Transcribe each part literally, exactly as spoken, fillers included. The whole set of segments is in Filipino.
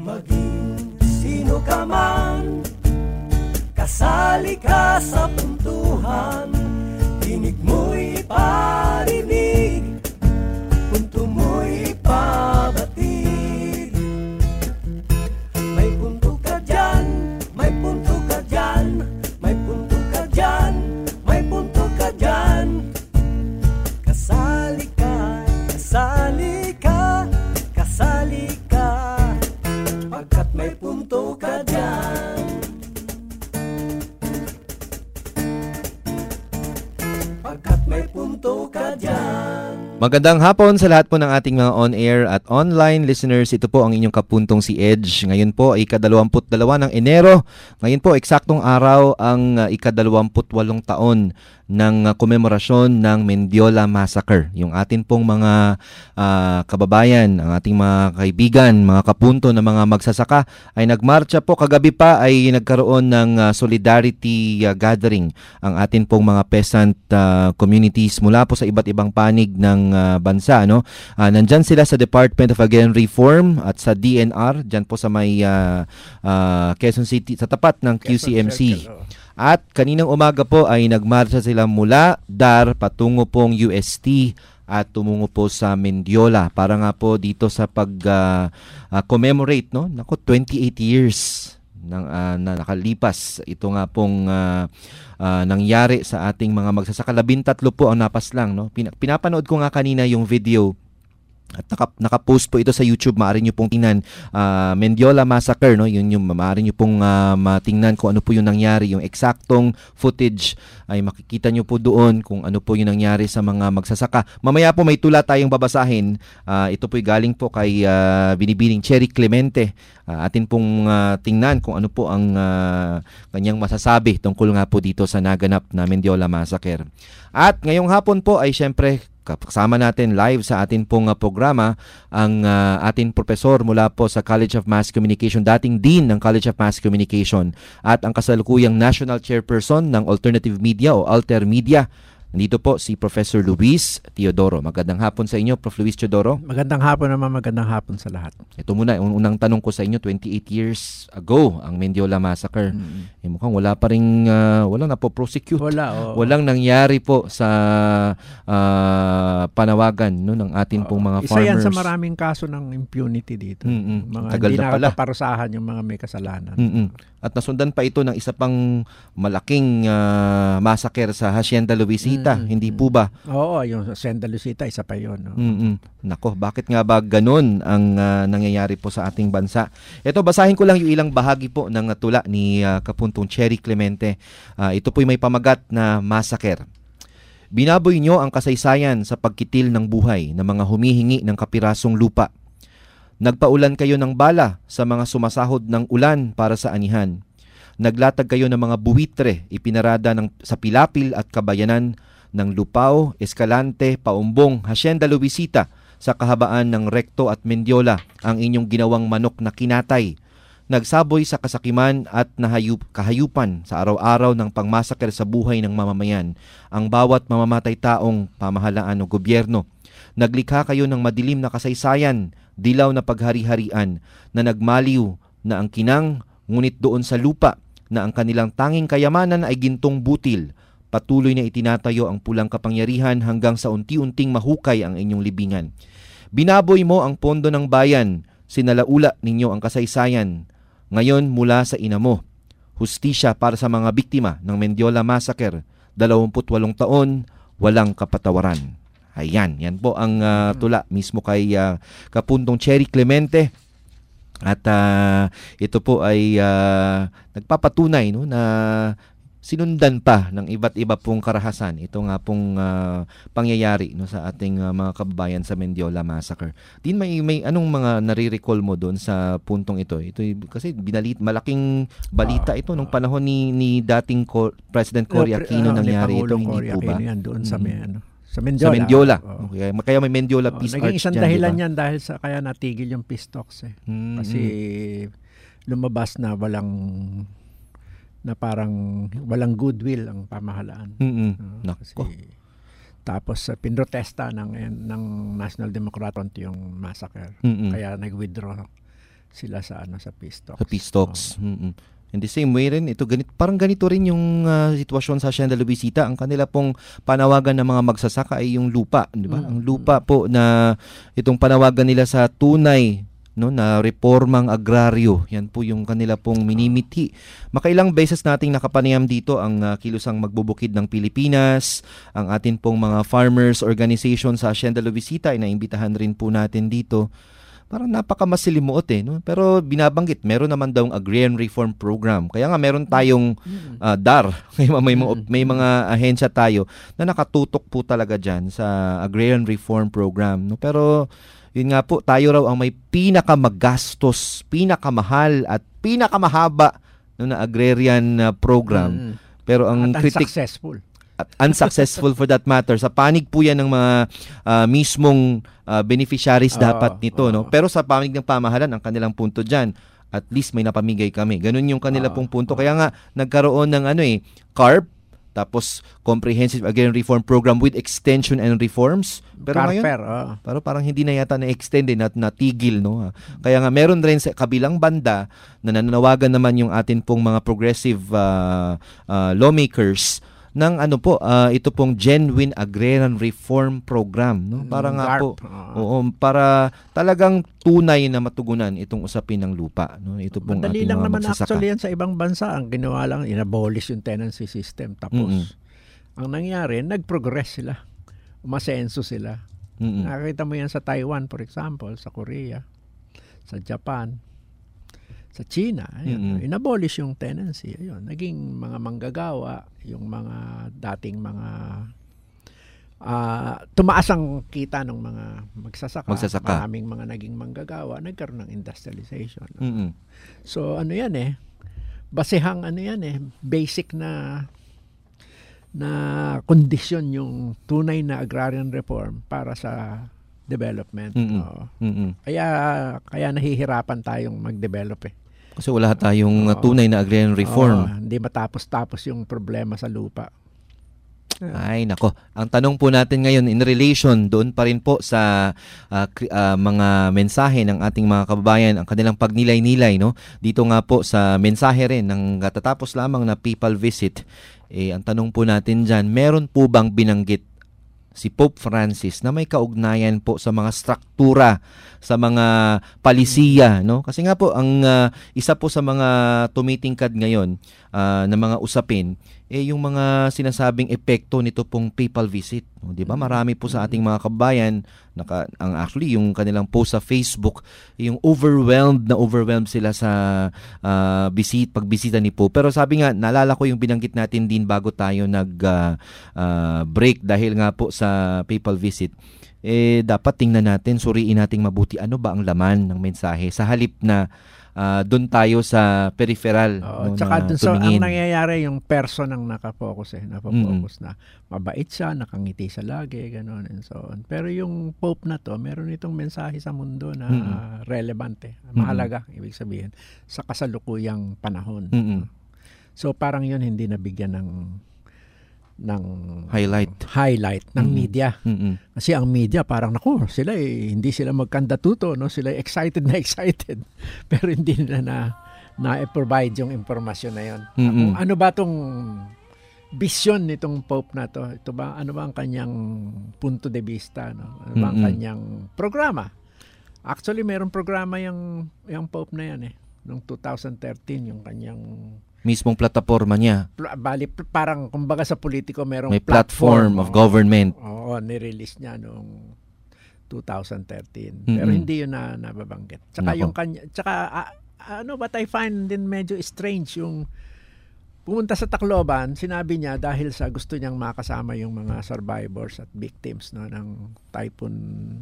Maging sino ka man, kasali ka sa puntuhan. Tinig mo'y parinig, punto mo'y pabatid. May punto ka dyan, may punto ka dyan, may punto ka dyan, may punto ka dyan. Kasali ka, kasali ka, kasali ka, pagkat may punto ka dyan. Pagkat may punto ka dyan. Magandang hapon sa lahat po ng ating mga on-air at online listeners. Ito po ang inyong kapuntong si Edge. Ngayon po ay ikadalawamput dalawa ng Enero. Ngayon po eksaktong araw ang uh, ikadalawamput walong taon ng uh, komemorasyon ng Mendiola Massacre. Yung atin pong mga uh, kababayan, ang ating mga kaibigan, mga kapunto na mga magsasaka ay nagmarcha po. Kagabi pa ay nagkaroon ng uh, solidarity uh, gathering ang atin pong mga peasant uh, communities mula po sa iba't ibang panig ng uh, bansa. No? Uh, nandyan sila sa Department of Agrarian Reform at sa D N R, dyan po sa may uh, uh, Quezon City, sa tapat ng Q C M C. At kaninang umaga po ay nagmarcha sila mula D A R patungo pong U S T at tumungo po sa Mendiola para nga po dito sa pag uh, uh, commemorate, no? Nako, twenty-eight years nang uh, na nakalipas. Ito nga pong uh, uh, nangyari sa ating mga magsasaka. Labintatlo po ang napas lang, no? Pina- pinapanood ko nga kanina yung video at naka, naka-post po ito sa YouTube. Maaari nyo pong tingnan uh, Mendiola Massacre, no? Yun yung maaari nyo pong uh, matingnan kung ano po yung nangyari, yung eksaktong footage ay makikita nyo po doon kung ano po yung nangyari sa mga magsasaka. Mamaya po may tula tayong babasahin. Uh, ito po galing po kay uh, Binibining Cherry Clemente. Uh, atin pong uh, tingnan kung ano po ang uh, kanyang masasabi tungkol nga po dito sa naganap na Mendiola Massacre. At ngayong hapon po ay syempre kasama natin live sa atin pong uh, programa ang uh, ating profesor mula po sa College of Mass Communication, dating Dean ng College of Mass Communication at ang kasalukuyang National Chairperson ng Alternative Media o Alter Media. Nandito po si Professor Luis Teodoro. Magandang hapon sa inyo, Prof Luis Teodoro. Magandang hapon naman, magandang hapon sa lahat. Ito muna, un- unang tanong ko sa inyo, twenty-eight years ago ang Mendiola Massacre. Mm-hmm. Eh, mukhang wala pa rin, uh, walang napoprosecute. Wala, oh. Walang nangyari po sa uh, panawagan, no, ng atin pong mga Isa farmers. Isa yan sa maraming kaso ng impunity dito. Mm-hmm. Mga Tagal hindi na pala. nakaparusahan yung mga may kasalanan. Mm-hmm. At nasundan pa ito ng isa pang malaking uh, massacre sa Hacienda Luisita. Mm-hmm. Hindi po ba? Oo, yung Hacienda Luisita, isa pa yun. No? Mm-hmm. Nako, bakit nga ba ganun ang uh, nangyayari po sa ating bansa? Ito, basahin ko lang yung ilang bahagi po ng tula ni uh, Kapuntong Cherry Clemente. Uh, ito po'y may pamagat na massacre. Binaboy nyo ang kasaysayan sa pagkitil ng buhay ng mga humihingi ng kapirasong lupa. Nagpaulan kayo ng bala sa mga sumasahod ng ulan para sa anihan. Naglatag kayo ng mga buwitre, ipinarada ng, sa Pilapil at Kabayanan ng Lupao, Escalante, Paumbong, Hacienda Luisita sa kahabaan ng Recto at Mendiola ang inyong ginawang manok na kinatay. Nagsaboy sa kasakiman at nahayup, kahayupan sa araw-araw ng pangmasaker sa buhay ng mamamayan ang bawat mamamatay taong pamahalaan o gobyerno. Naglikha kayo ng madilim na kasaysayan, dilaw na paghari-harian na nagmaliw na ang kinang, ngunit doon sa lupa na ang kanilang tanging kayamanan ay gintong butil. Patuloy na itinatayo ang pulang kapangyarihan hanggang sa unti-unting mahukay ang inyong libingan. Binaboy mo ang pondo ng bayan, sinalaula ninyo ang kasaysayan. Ngayon mula sa ina mo, hustisya para sa mga biktima ng Mendiola Massacre, dalawamput walong taon, walang kapatawaran. Ayan, yan po ang uh, tula mismo kay uh, Kapuntong Cherry Clemente. At uh, ito po ay uh, nagpapatunay, no, na sinundan pa ng iba't iba pong karahasan ito nga pong uh, pangyayari, no, sa ating uh, mga kababayan sa Mendiola Massacre. Din may may anong mga nare-recall mo doon sa puntong ito? Ito kasi binalit malaking balita ito nung panahon ni ni dating Co- President Cory Aquino, uh, nangyari ito, hindi po ba? Yan doon sa may, ano, sa Mendiola. Sa Mendiola. Oh. Okay. Kaya may Mendiola oh, Peace Arch. Naging isang dyan, dahilan diba? yan dahil sa kaya natigil yung peace talks eh. Mm-hmm. Kasi lumabas na walang na parang walang goodwill ang pamahalaan. Mm-hmm. Uh, kasi, tapos uh, pinrotesta ng ng National Democrat Front yung massacre. Mm-hmm. Kaya nag-withdraw sila sa ano sa Peace Talks. Sa Peace Talks. Oh. Mm-mm. In the same way rin, ito ganit, parang ganito rin yung uh, sitwasyon sa Hacienda Luisita. Ang kanila pong panawagan ng mga magsasaka ay yung lupa, di ba? Mm-hmm. Ang lupa po na itong panawagan nila sa tunay, no, na reformang agraryo. Yan po yung kanila pong minimithi. Makailang beses nating nakapanayam dito ang uh, kilusang magbubukid ng Pilipinas, ang atin pong mga farmers organization sa Hacienda Luisita ay naimbitahan rin po natin dito. Parang napakamasilimuot eh, no? Pero binabanggit, meron naman daw ang Agrarian Reform Program. Kaya nga meron tayong uh, D A R, may, may, may mga ahensya tayo na nakatutok po talaga dyan sa Agrarian Reform Program, no? Pero yun nga po, tayo raw ang may pinakamagastos, pinakamahal at pinakamahaba no, na agrarian uh, program. Mm. Pero ang at critic unsuccessful. At unsuccessful for that matter. Sa panig po yan ng mga uh, mismong uh, beneficiaries uh, dapat nito. Uh, no? Pero sa panig ng pamahalaan, ang kanilang punto dyan, at least may napamigay kami. Ganun yung kanila uh, pong punto. Uh, Kaya nga, nagkaroon ng ano eh, C A R P, tapos Comprehensive Agrarian Reform Program with extension and reforms. Pero Carper, ngayon, oh. pero parang hindi na yata na-extend eh, na natigil, no? Kaya nga meron rin sa kabilang banda na nananawagan naman yung atin pong mga progressive uh, uh, lawmakers ng ano po, uh, ito pong Genuine Agrarian Reform Program, no? Para nga po, oo, para talagang tunay na matugunan itong usapin ng lupa, no? Ito pong madali ating lang mga naman magsasaka. Actually yan sa ibang bansa, ang ginawa lang, inabolish yung tenancy system. Tapos, mm-hmm. ang nangyari, nag-progress sila. Umasenso sila. Mm-hmm. Nakakita mo yan sa Taiwan, for example, sa Korea, sa Japan, sa China, ayun, mm-hmm. inabolish yung tenancy. Ayun, naging mga manggagawa, yung mga dating mga uh, tumaas ang kita ng mga magsasaka. magsasaka. Maraming mga naging manggagawa, nagkaroon ng industrialization. Mm-hmm. So ano yan eh, basehang ano yan eh, basic na na kondisyon yung tunay na agrarian reform para sa development. Mm-hmm. Oh. Mm-hmm. Kaya kaya nahihirapan tayong mag-develop eh. Kasi wala tayong oh. tunay na agrarian reform. Oh, hindi matapos-tapos yung problema sa lupa. Ay, nako. Ang tanong po natin ngayon in relation doon pa rin po sa uh, uh, mga mensahe ng ating mga kababayan, ang kanilang pagnilay-nilay, no? Dito nga po sa mensahe rin ng katatapos lamang na papal visit, eh, ang tanong po natin dyan, meron po bang binanggit si Pope Francis na may kaugnayan po sa mga struktura, sa mga palisiya, no? Kasi nga po ang uh, isa po sa mga tumitingkad ngayon uh, na mga usapin eh yung mga sinasabing epekto nito pong papal visit, no? 'Di ba? Marami po sa ating mga kababayan naka, ang actually yung kanilang post sa Facebook, yung overwhelmed na overwhelmed sila sa uh, visit pagbisita ni Pope. Pero sabi nga, naalala ko yung binanggit natin din bago tayo nag uh, uh, break dahil nga po sa papal visit. Eh dapat tingnan natin, suriin nating mabuti ano ba ang laman ng mensahe sa halip na uh, doon tayo sa peripheral. Oo, no, tsaka na dun, so, tumingin. ang nangyayari yung person ang nakapokus eh, napopokus mm-hmm. na mabait siya, nakangiti siya lagi, gano'n and so on. Pero yung Pope na to, meron itong mensahe sa mundo na mm-hmm. uh, relevant eh, mahalaga, mm-hmm. ibig sabihin, sa kasalukuyang panahon. Mm-hmm. So parang yun hindi nabigyan ng ng highlight highlight ng mm-hmm. media. Mm-hmm. Kasi ang media parang naku, sila eh, hindi sila magkandatuto, no? Sila excited na excited. Pero hindi nila na na-provide yung impormasyon na yon. Mm-hmm. Kung ano ba tong vision nitong Pope na to? Ito ba ano ba ang kanyang punto de vista, no? Ano ba ang mm-hmm. kanyang programa? Actually, mayroong programa yung yung Pope na yan eh. Noong twenty thirteen yung kanyang mismong plataforma niya. Bali, parang kumbaga sa politiko merong may platform, platform of government. Oo, ni-release niya noong twenty thirteen. Mm-hmm. Pero hindi yun na nababanggit. Tsaka Nako. yung kanya, tsaka uh, ano, but I find din medyo strange yung pumunta sa Tacloban, sinabi niya dahil sa gusto niyang makasama yung mga survivors at victims, no, ng Typhoon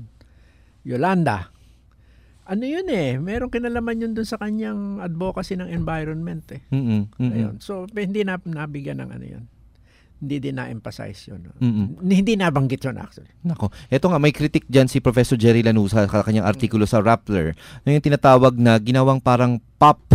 Yolanda. Ano yun eh, merong kinalaman yun dun sa kanyang advocacy ng environment eh. Mm-hmm. Mm-hmm. Ayun. So, hindi na nabigyan ng ano yun. Hindi din na-emphasize yun. No? Mm-hmm. Hindi nabanggit yun actually. Nako, eto nga, may critic dyan si Professor Jerry Lanuza sa kanyang artikulo sa Rappler na yung tinatawag na ginawang parang pop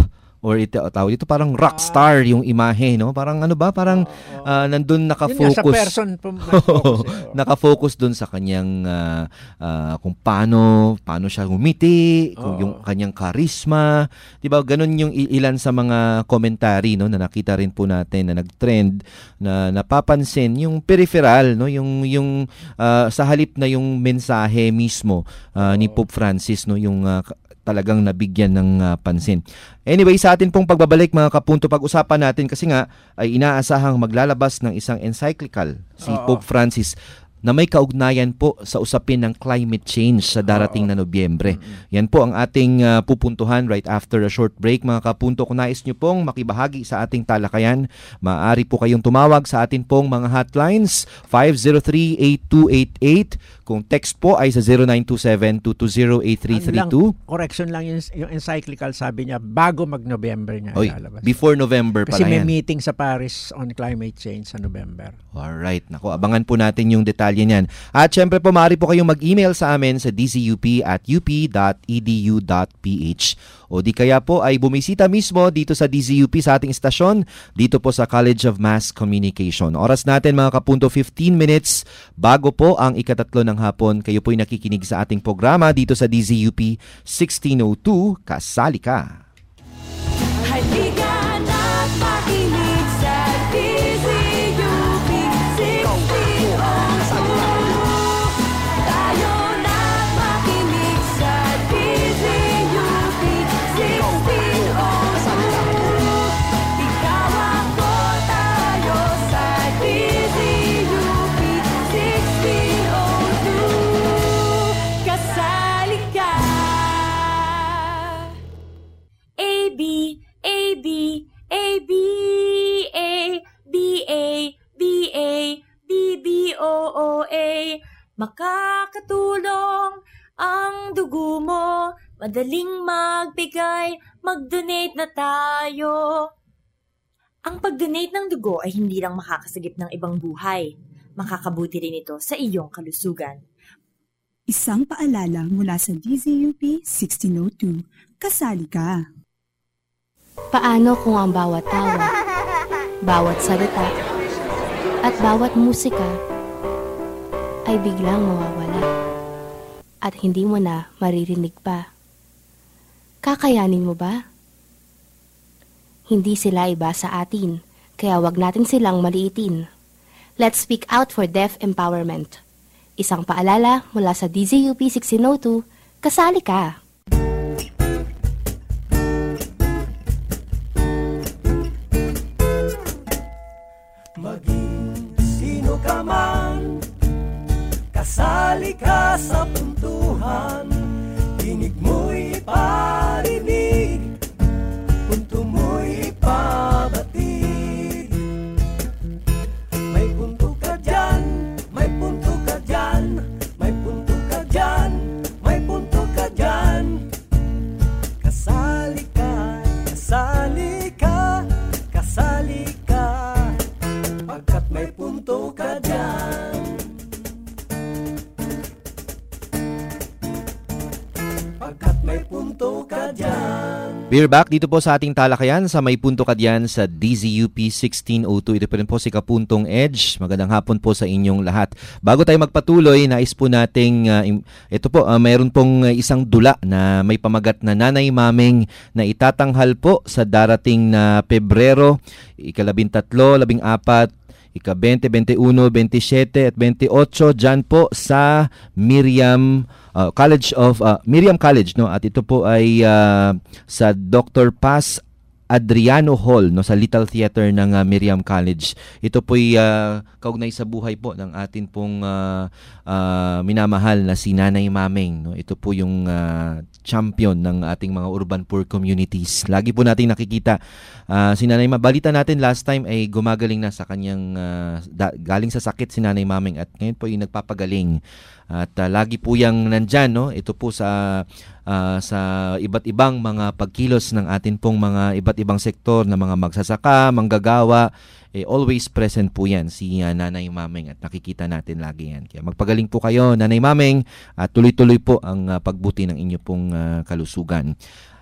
or ito tawag dito parang rockstar yung imahe, no? Parang ano ba? Parang uh, nandun nakafocus. Yun nga, sa person focus, eh, nakafocus dun sa kanyang uh, uh, kung paano paano siya humiti, kung yung kanyang charisma, 'di ba? Ganun yung ilan sa mga commentary, no, na nakita rin po natin na nag-trend, na napapansin yung peripheral, no, yung yung uh, sa halip na yung mensahe mismo uh, ni Pope Francis, no, yung uh, talagang nabigyan ng uh, pansin. Anyway, sa atin pong pagbabalik mga kapunto, pag-usapan natin kasi nga ay inaasahang maglalabas ng isang encyclical si Oo. Pope Francis na may kaugnayan po sa usapin ng climate change sa darating na Nobyembre. Yan po ang ating uh, pupuntuhan right after a short break. Mga kapunto, kung nais nyo pong makibahagi sa ating talakayan, maaari po kayong tumawag sa atin pong mga hotlines five zero three, eight two eight eight. Kung text po ay sa zero nine two seven, two two zero, eight three three two. Correction lang yung, yung encyclical, sabi niya, bago mag-November niya Oy, ilalabas. Before November pala yan. Kasi may meeting sa Paris on climate change sa November. Alright. Naku, abangan po natin yung detalye niyan. At syempre po, maaari po kayong mag-email sa amin sa d z u p at u p dot e d u dot p h. O di kaya po ay bumisita mismo dito sa D Z U P sa ating istasyon, dito po sa College of Mass Communication. Oras natin mga kapunto, fifteen minutes bago po ang ikatatlo ng hapon. Kayo po'y nakikinig sa ating programa dito sa D Z U P sixteen oh two, Kasali Ka. Halika na't makinig sa D Z U P sixteen oh two. Tayo na't makinig sa D Z U P sixteen oh two. Ikaw ako, tayo sa D Z U P sixteen oh two. Kasali ka. A B A B A B A B A B A B B O O A. Makakatulong ang dugo mo, madaling magbigay, mag-donate na tayo. Ang pag-donate ng dugo ay hindi lang makakasagip ng ibang buhay. Makakabuti rin ito sa iyong kalusugan. Isang paalala mula sa D Z U P sixteen oh two. Kasali ka. Paano kung ang bawat tawa, bawat salita, at bawat musika ay biglang mawawala at hindi mo na maririnig pa? Kakayanin mo ba? Hindi sila iba sa atin, kaya wag natin silang maliitin. Let's speak out for deaf empowerment. Isang paalala mula sa D Z U P sixteen oh two, kasali ka! Maging sino ka man, kasali ka sa puntuhan. Tinig mo'y parinig, punto mo'y ipabatid. May punto ka dyan, may punto ka dyan, may punto ka dyan, may punto ka dyan. Kasali ka, kasali ka, kasali ka, pagkat may punto ka dyan. Pagkat may punto ka dyan. We're back dito po sa ating talakayan sa May Punto Ka Diyan sa D Z U P sixteen oh two. Ito pa rin po si Kapuntong Edge. Magandang hapon po sa inyong lahat. Bago tayo magpatuloy, nais po nating, uh, ito po, uh, mayroon pong uh, isang dula na may pamagat na Nanay Maming na itatanghal po sa darating na Pebrero, ikalabintatlo, labing apat, ika-twenty, twenty-one, twenty-seven at twenty-eight dyan po sa Miriam uh, College of uh, Miriam College, no, at ito po ay uh, sa Doctor Paz Adriano Hall, no, sa Little Theater ng uh, Miriam College. Ito po ay uh, kaugnay sa buhay po ng atin pong uh, uh, minamahal na si Nanay Maming, no. Ito po yung uh, champion ng ating mga urban poor communities. Lagi po nating nakikita uh, si Nanay Maming. Balita natin last time ay gumagaling na sa kanyang uh, da- galing sa sakit si Nanay Maming at ngayon po ay nagpapagaling. At uh, lagi po yang nandyan, no? Ito po sa uh, sa iba't ibang mga pagkilos ng atin pong mga iba't ibang sektor na mga magsasaka, manggagawa, eh, always present po yan si uh, Nanay Maming at nakikita natin lagi yan. Kaya magpagaling po kayo, Nanay Maming, at tuloy-tuloy po ang uh, pagbuti ng inyo pong uh, kalusugan.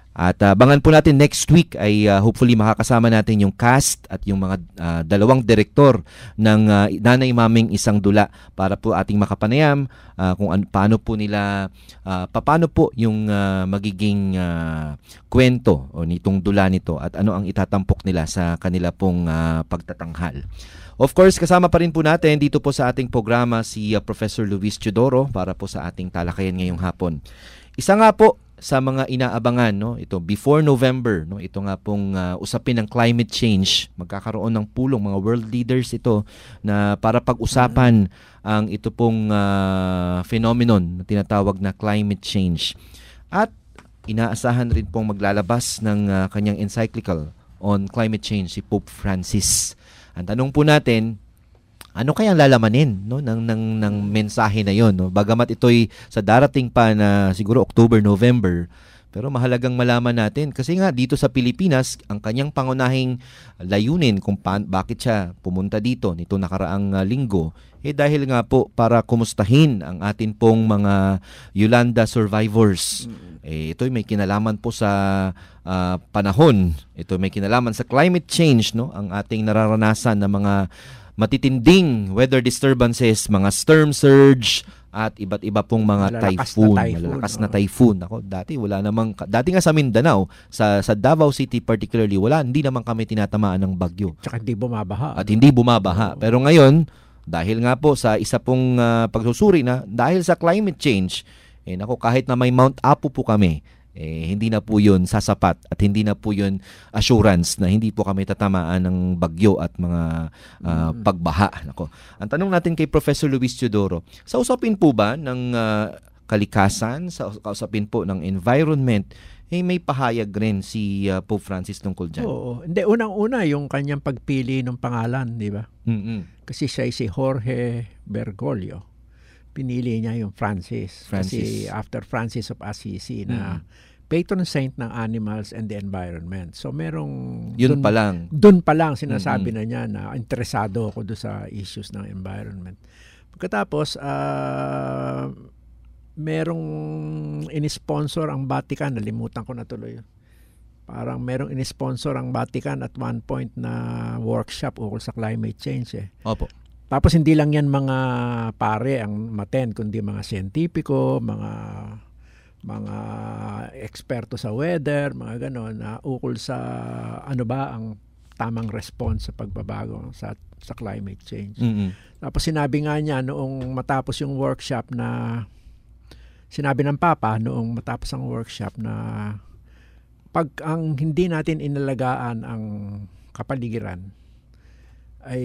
At uh, abangan po natin next week ay uh, hopefully makakasama natin yung cast at yung mga uh, dalawang direktor ng uh, Nanay Maming Isang Dula para po ating makapanayam uh, kung an- paano po nila uh, paano po yung uh, magiging uh, kwento o nitong dula nito at ano ang itatampok nila sa kanila pong uh, pagtatanghal. Of course, kasama pa rin po natin dito po sa ating programa si uh, Professor Luis Teodoro para po sa ating talakayan ngayong hapon. Isa nga po sa mga inaabangan, no, ito before November, no, ito nga pong uh, usapin ng climate change. Magkakaroon ng pulong mga world leaders ito na para pag-usapan mm-hmm. ang ito pong uh, phenomenon na tinatawag na climate change. At inaasahan rin pong maglalabas ng uh, kanyang encyclical on climate change si Pope Francis. Ang tanong po natin, ano kayang lalamanin, no, ng ng ng mensahe na 'yon, no? Bagamat ito'y sa darating pa na siguro October, November, pero mahalagang malaman natin kasi nga dito sa Pilipinas ang kanyang pangunahing layunin kung pa- bakit siya pumunta dito nito nakaraang uh, linggo eh dahil nga po para kumustahin ang atin pong mga Yolanda survivors. Eh ito'y may kinalaman po sa uh, panahon. Ito may kinalaman sa climate change, no, ang ating nararanasan na mga matitinding weather disturbances, mga storm surge at iba't iba pong mga malalakas typhoon, na typhoon, malalakas oh. na typhoon. Ako, dati wala namang dati nga sa Mindanao, sa sa Davao City particularly, wala hindi naman kami tinatamaan ng bagyo. Tsaka hindi bumabaha. At hindi bumabaha. Oh. Pero ngayon, dahil nga po sa isa pong uh, pagsusuri na dahil sa climate change, eh nako kahit na may Mount Apo po kami, eh hindi na po 'yun sasapat at hindi na po 'yun assurance na hindi po kami tatamaan ng bagyo at mga uh, pagbaha. Nako. Ang tanong natin kay Professor Luis Teodoro, sa usapin po ba ng uh, kalikasan, sa usapin po ng environment, eh may pahayag rin si uh, Pope Francis tungkol diyan? Oo, hindi unang-una yung kanyang pagpili ng pangalan, di ba? Mm-mm. Kasi siya si Jorge Bergoglio. Pinili niya yung Francis. Francis. Kasi after Francis of Assisi na mm. patron saint ng animals and the environment. So merong... Yun dun, pa lang. Doon pa lang sinasabi mm-hmm. na niya na interesado ako doon sa issues ng environment. Pagkatapos, uh, merong in-sponsor ang Vatican. Nalimutan ko na tuloy. Parang merong in-sponsor ang Vatican at one point na workshop ukol sa climate change. Eh. Opo. Tapos hindi lang yan mga pare ang maten, kundi mga siyentipiko, mga mga eksperto sa weather, mga ganon, na ukol sa ano ba ang tamang response sa pagbabago sa sa climate change. Mm-hmm. Tapos sinabi nga niya noong matapos yung workshop na sinabi ng Papa noong matapos ang workshop na pag ang hindi natin inalagaan ang kapaligiran ay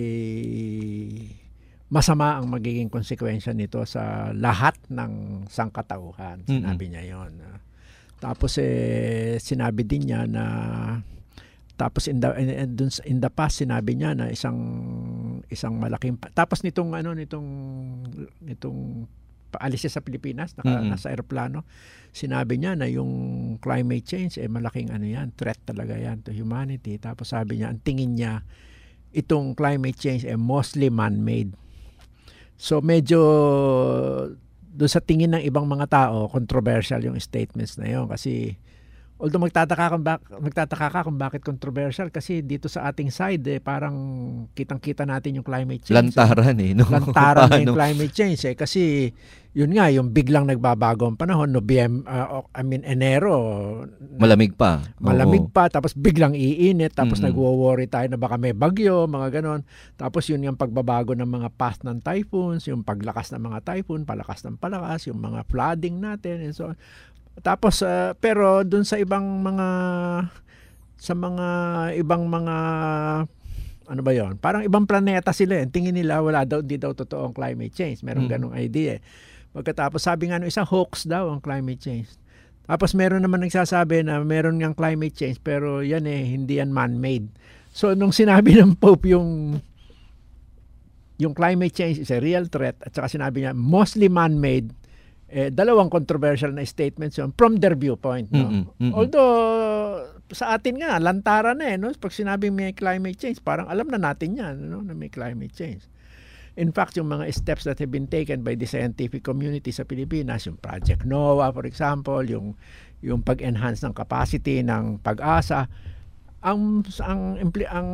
masama ang magiging konsekwensya nito sa lahat ng sangkatauhan. Sinabi mm-hmm. niya yon. Tapos eh, sinabi din niya na tapos in the, in, in the past sinabi niya na isang isang malaking tapos nitong ano nitong nitong paalis siya sa Pilipinas naka, mm-hmm. nasa eroplano, sinabi niya na yung climate change eh malaking ano yan, threat talaga yan to humanity. Tapos sabi niya ang tingin niya itong climate change ay mostly man-made. So medyo doon sa tingin ng ibang mga tao, controversial yung statements na yun. Kasi although magtataka kung, bak- magtataka ka kung bakit controversial, kasi dito sa ating side, eh, parang kitang-kita natin yung climate change. Lantaran eh. No? Lantaran na yung climate change. Eh. Kasi yun nga, yung biglang nagbabago ang panahon, Nobyem, uh, I mean, Enero. Malamig pa. Malamig Oo. pa, tapos biglang iinit, tapos mm-hmm. nagwo-worry tayo na baka may bagyo, mga ganon. Tapos yun yung pagbabago ng mga path ng typhoons, yung paglakas ng mga typhoon, palakas ng palakas, yung mga flooding natin, and so on. Tapos, uh, pero dun sa ibang mga, sa mga ibang mga, ano ba yon? Parang ibang planeta sila. Eh. Tingin nila, wala daw, di daw totoong climate change. Merong mm-hmm. ganong idea. Pagkatapos, sabi nga nung isa, hoax daw ang climate change. Tapos meron naman nagsasabi na meron ngang climate change, pero yan eh, hindi yan man-made. So, nung sinabi ng Pope yung yung climate change is a real threat, at saka sinabi niya, mostly man-made, eh, dalawang controversial na statements yun from their viewpoint. No? Mm-mm, mm-mm. Although, sa atin nga, lantaran na eh. No? Pag sinabing may climate change, parang alam na natin yan, no? Na may climate change. In fact, yung mga steps that have been taken by the scientific community sa Pilipinas, yung Project NOAA, for example, yung yung pag-enhance ng capacity ng Pag-asa. Ang ang impli, ang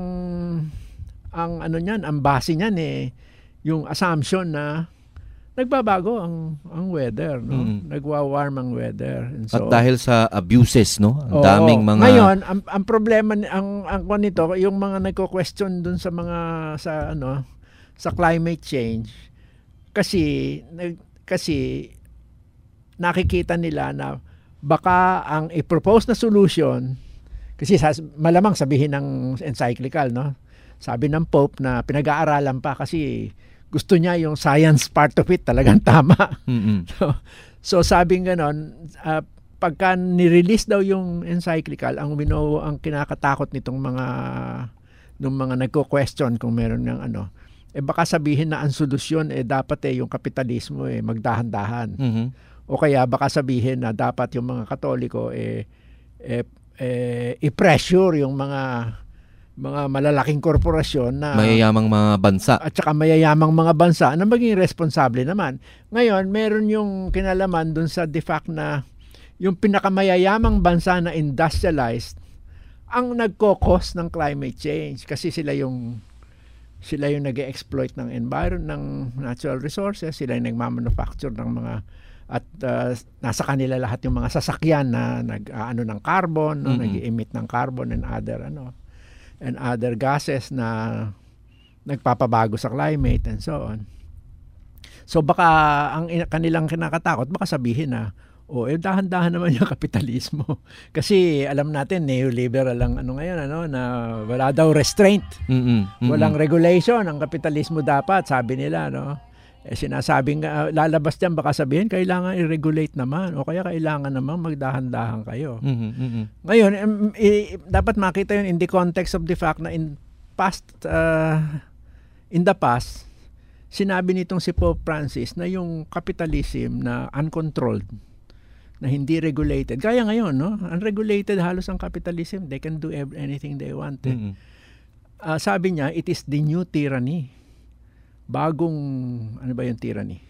ang ano niyan, ang base niyan eh yung assumption na nagbabago ang ang weather, no? Mm. Nagwa-warm ang weather. And so, at dahil sa abuses, no? Ang oo, daming mga ngayon, ang, ang problema ang ang kung nito, yung mga nagko-question dun sa mga sa ano, sa climate change kasi nag, kasi nakikita nila na baka ang i-propose na solution, kasi malamang sabihin ng encyclical, no? Sabi ng Pope na pinag-aaralan pa kasi gusto niya yung science part of it talagang tama. Mm-hmm. So, so sabing ganon, uh, pagka ni-release daw yung encyclical, ang wino, ang kinakatakot nitong mga nung mga nagko-question kung meron ng ano, eh baka sabihin na ang solusyon eh dapat eh yung kapitalismo eh magdahan-dahan. Mm-hmm. O kaya baka sabihin na dapat yung mga Katoliko eh, eh, eh i-pressure yung mga mga malalaking korporasyon na mayayamang mga bansa at saka mayayamang mga bansa na maging responsable naman. Ngayon, meron yung kinalaman dun sa de fact na yung pinakamayayamang bansa na industrialized ang nagko-cause ng climate change kasi sila yung sila yung nag-exploit ng environment, ng natural resources, sila yung nagmamanufacture ng mga at uh, nasa kanila lahat yung mga sasakyan na nag-aano ng carbon, no? Mm-hmm. Nag-emit ng carbon and other ano and other gases na nagpapabago sa climate and so on. So baka ang kanilang kinakatakot, baka sabihin na, oh, eh dahan-dahan naman yung kapitalismo. Kasi alam natin, neoliberal ang ano ngayon, ano, na wala daw restraint. Mm-mm, mm-mm. Walang regulation. Ang kapitalismo dapat, sabi nila, no? Eh sinasabing, uh, lalabas diyan baka sabihin, kailangan i-regulate naman o kaya kailangan naman magdahan-dahan kayo. Mm-hmm, mm-hmm. Ngayon, um, i- dapat makita yun in the context of the fact na in past, uh, in the past, sinabi nitong si Pope Francis na yung capitalism na uncontrolled, na hindi regulated. Kaya ngayon, no? Unregulated halos ang capitalism. They can do anything they want. Eh. Mm-hmm. Uh, sabi niya, it is the new tyranny. Bagong, ano ba yung tyranny?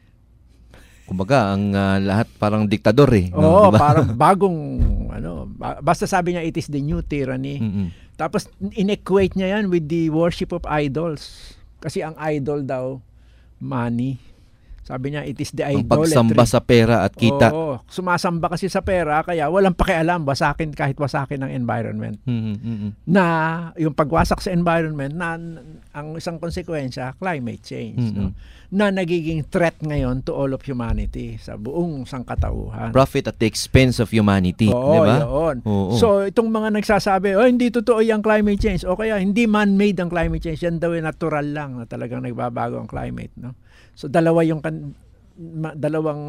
Kumbaga, ang uh, lahat parang diktador eh. No? Oo, diba? parang bagong, ano, basta sabi niya, it is the new tyranny. Mm-hmm. Tapos, in-equate niya yan with the worship of idols. Kasi ang idol daw, money. Sabi niya, it is the idolatry. Ang pagsamba sa pera at kita. Oo, sumasamba kasi sa pera, kaya walang pakialam, wasakin kahit wasakin ng environment. Mm-hmm, mm-hmm. Na yung pagwasak sa environment, na ang isang konsekwensya, climate change. Mm-hmm. No? Na nagiging threat ngayon to all of humanity sa buong sangkatauhan. Profit at the expense of humanity. Oo, diba? yun. Oo. So, itong mga nagsasabi, oh, hindi totoo yung climate change. O kaya, hindi man-made ang climate change. Yan daw yung natural lang na talagang nagbabago ang climate. No? So dalawa yung kan, ma, dalawang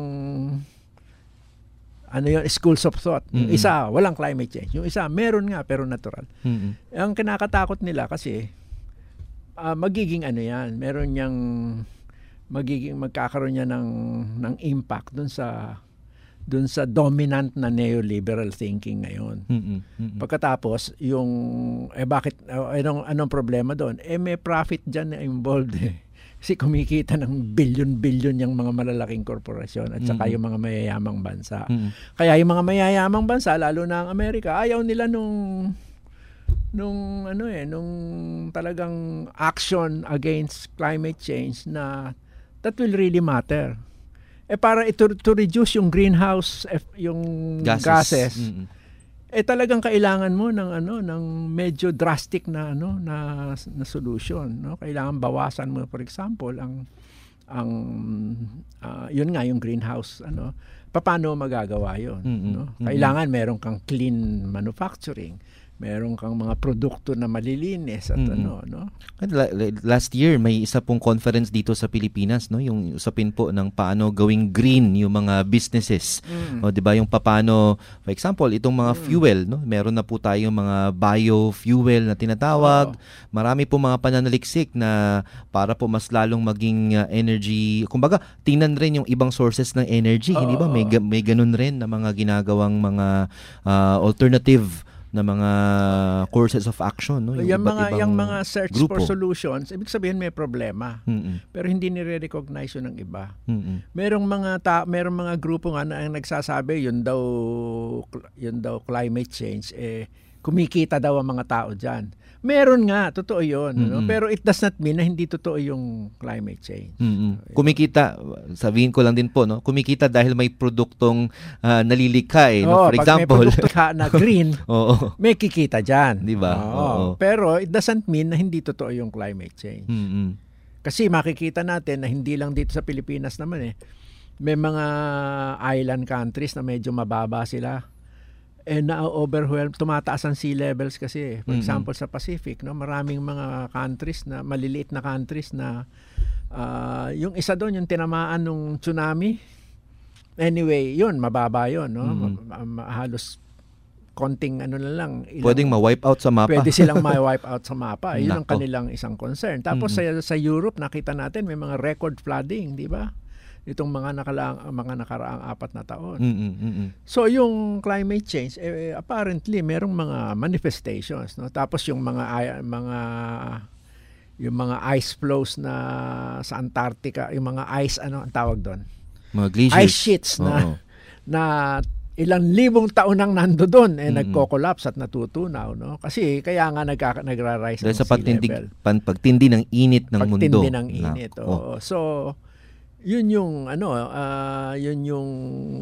ano yun, schools of thought. Yung mm-hmm. isa, walang climate change. Yung isa, meron nga pero natural. Mm-hmm. Ang kinakatakot nila kasi uh, magiging ano yan, meron niyang magiging magkakaroon niya ng ng impact dun sa dun sa dominant na neoliberal thinking ngayon. Mm-hmm. Mm-hmm. Pagkatapos, yung eh bakit uh, anong anong problema doon? Eh may profit diyan na involved eh. Kasi kumikita ng bilyon-bilyon yung mga malalaking korporasyon at saka mm-hmm. yung mga mayayamang bansa. Mm-hmm. Kaya yung mga mayayamang bansa, lalo na ang Amerika, ayaw nila nung nung ano eh, nung talagang action against climate change na that will really matter. Eh para ito to reduce yung greenhouse yung gases, gases mm-hmm. eh talagang kailangan mo ng ano ng medyo drastic na ano na, na solution, no? Kailangan bawasan mo, for example, ang ang uh, yun nga yung greenhouse ano. Paano magagawa yun, mm-hmm. no? Kailangan meron kang clean manufacturing. Meron kang mga produkto na malilinis at mm-hmm. ano, no? Last year may isa pong conference dito sa Pilipinas, no, yung usapin po ng paano gawing green yung mga businesses. Mm. O di ba yung paano, for example, itong mga mm. fuel, no? Meron na po tayong mga biofuel na tinatawag. Oh. Marami po mga pananaliksik na para po mas lalong maging uh, energy. Kumbaga, tingnan rin yung ibang sources ng energy, oh. Hindi ba? May may ganun rin na mga ginagawang mga uh, alternative na mga courses of action, no? Yung, yung iba't mga ibang yung mga search grupo. for solutions, ibig sabihin may problema. Mm-mm. Pero hindi nire-recognize yun ng iba. Mm-mm. Merong mga ta- merong mga grupo nga na ang nagsasabi yun daw yun daw climate change eh kumikita daw ang mga tao diyan. Meron nga, totoo yun. No? Pero it does not mean na hindi totoo yung climate change. Mm-hmm. Kumikita, sabihin ko lang din po, no? Kumikita dahil may produktong uh, nalilikha eh. No? Oo, For pag example, may produkto na green, Oo. may kikita dyan. Di ba? Oo. Oo. Pero it doesn't mean na hindi totoo yung climate change. Mm-hmm. Kasi makikita natin na hindi lang dito sa Pilipinas naman eh. May mga island countries na medyo mababa sila. Eh na-overwhelm, tumataas ang sea levels kasi. For example, mm-hmm. sa Pacific, no, maraming mga countries na maliliit na countries na uh, yung isa doon yung tinamaan ng tsunami. Anyway, yun mababa yun, no. Mm-hmm. Ma- ma- halos konting ano na lang. Ilang, pwedeng ma-wipe out sa mapa. Pwede silang ma-wipe out sa mapa. Yun ang kanilang isang concern. Tapos mm-hmm. sa sa Europe nakita natin may mga record flooding, di ba? Itong mga nakalaang mga nakaraang apat na taon. Mm-mm, mm-mm. So yung climate change eh, apparently merong mga manifestations, no? Tapos yung mga mga yung mga ice flows na sa Antarctica, yung mga ice ano ang tawag doon? Mga glaciers. Ice sheets na Oo. na ilang libong taon nang nando doon eh mm-hmm. nagko-collapse at natutunaw, no? Kasi kaya nga nagka, nagra-rise ang sea pagtindig, level. Pan, pagtindi ng init ng pagtindi mundo. Pagtindi ng init. Oh. So yun yung ano uh, yun yung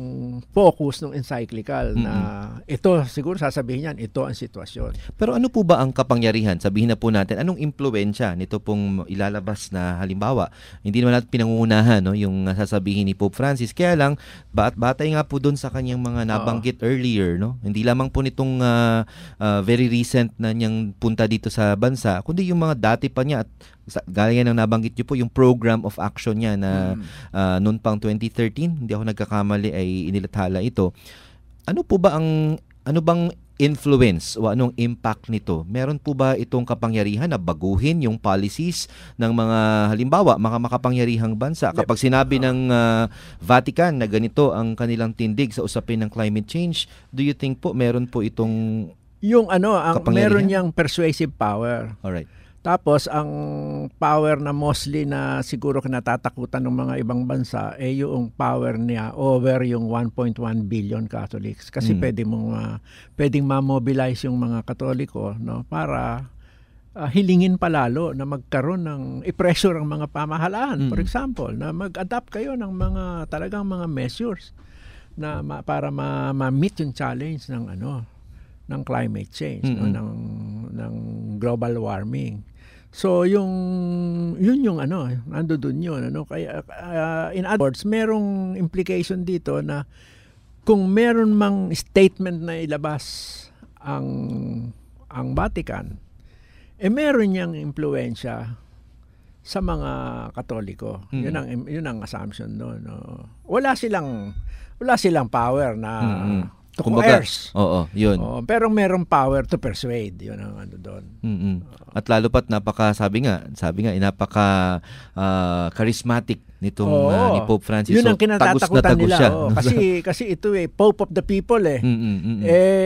focus ng encyclical mm-hmm. na ito siguro sasabihin niyan ito ang sitwasyon. Pero ano po ba ang kapangyarihan? Sabihin na po natin anong impluwensya nito pong ilalabas na halimbawa. Hindi naman natin pinangungunahan no yung sasabihin ni Pope Francis, kaya lang bat batay nga po doon sa kanyang mga nabanggit oh. earlier, no. Hindi lamang po nitong uh, uh, very recent na niyang punta dito sa bansa, kundi yung mga dati pa niya at gaya ng nabanggit niyo po yung program of action niya na mm. uh, noon pang twenty thirteen, hindi ako nagkakamali ay inilathala ito. Ano po ba ang ano bang influence o anong impact nito? Meron po ba itong kapangyarihan na baguhin yung policies ng mga halimbawa mga makapangyarihang bansa? Kapag sinabi ng uh, Vatican na ganito ang kanilang tindig sa usapin ng climate change, do you think po meron po itong yung ano ang meron niyang persuasive power? Alright. Tapos ang power na mostly na siguro kinatatakutan ng mga ibang bansa eh yung power niya over yung one point one billion Catholics kasi mm. pwede mong uh, pwedeng ma-mobilize yung mga Katoliko, no, para uh, hilingin palalo na magkaroon ng i-pressure ang mga pamahalaan. Mm. For example, na mag-adapt kayo ng mga talagang mga measures na ma- para ma- ma-meet yung challenge ng ano ng climate change, mm-hmm. no, ng ng global warming. So yung yun yung ano, ando doon yun, ano, kaya uh, in other words, merong implication dito na kung meron mang statement na ilabas ang ang Vatican, eh meron niyang impluwensya sa mga Katoliko. Mm-hmm. Yun ang yun ang assumption doon, no. Wala silang wala silang power na mm-hmm. to kumbaga, coerce. Oo, yun. Oo, pero merong power to persuade. Yun ang ano doon. Mm-hmm. At lalo pat napaka, sabi nga, sabi nga, napaka uh, charismatic nitong uh, ni Pope Francis. Yun ang kinatatakutan nila. Siya. Oh, kasi, kasi ito eh, Pope of the people eh. Mm-hmm, mm-hmm.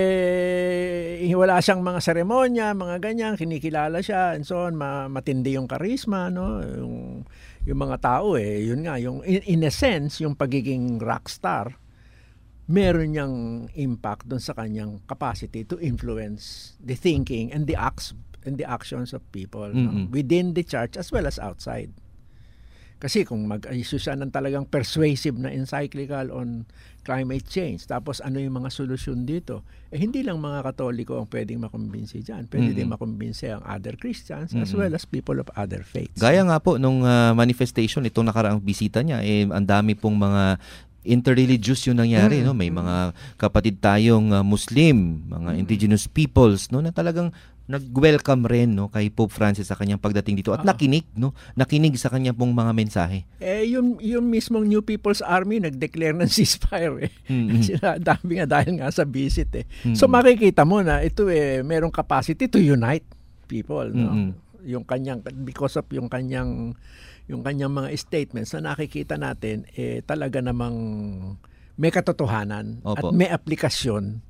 Eh, wala siyang mga seremonya, mga ganyan, kinikilala siya, and so on, ma- matindi yung karisma, no? Yung, yung mga tao eh, yun nga, yung, in, in a sense, yung pagiging rockstar, meron niyang impact doon sa kanyang capacity to influence the thinking and the acts and the actions of people, mm-hmm. no? Within the church as well as outside. Kasi kung mag-issue siya ng talagang persuasive na encyclical on climate change, tapos ano yung mga solusyon dito, eh hindi lang mga Katoliko ang pwedeng makumbinsi dyan. Pwede mm-hmm. din makumbinsi ang other Christians mm-hmm. as well as people of other faiths. Gaya nga po nung uh, manifestation, itong nakaraang bisita niya, eh, ang dami pong mga interreligious yung nangyari, mm. no? May mga kapatid tayong uh, Muslim, mga mm. indigenous peoples, no, na talagang nag-welcome rin, no, kay Pope Francis sa kanyang pagdating dito at uh-huh. nakinig, no, nakinig sa kanyang pong mga mensahe. Eh yung yung mismong New People's Army nag-declare ng ceasefire eh. Mm-hmm. Sila dami nga dahil nga sa visit eh. Mm-hmm. So makikita mo na ito eh merong capacity to unite people, no. Mm-hmm. Yung kanyang because of yung kanyang yung kanyang mga statements na nakikita natin eh talaga namang may katotohanan. Opo. At may aplikasyon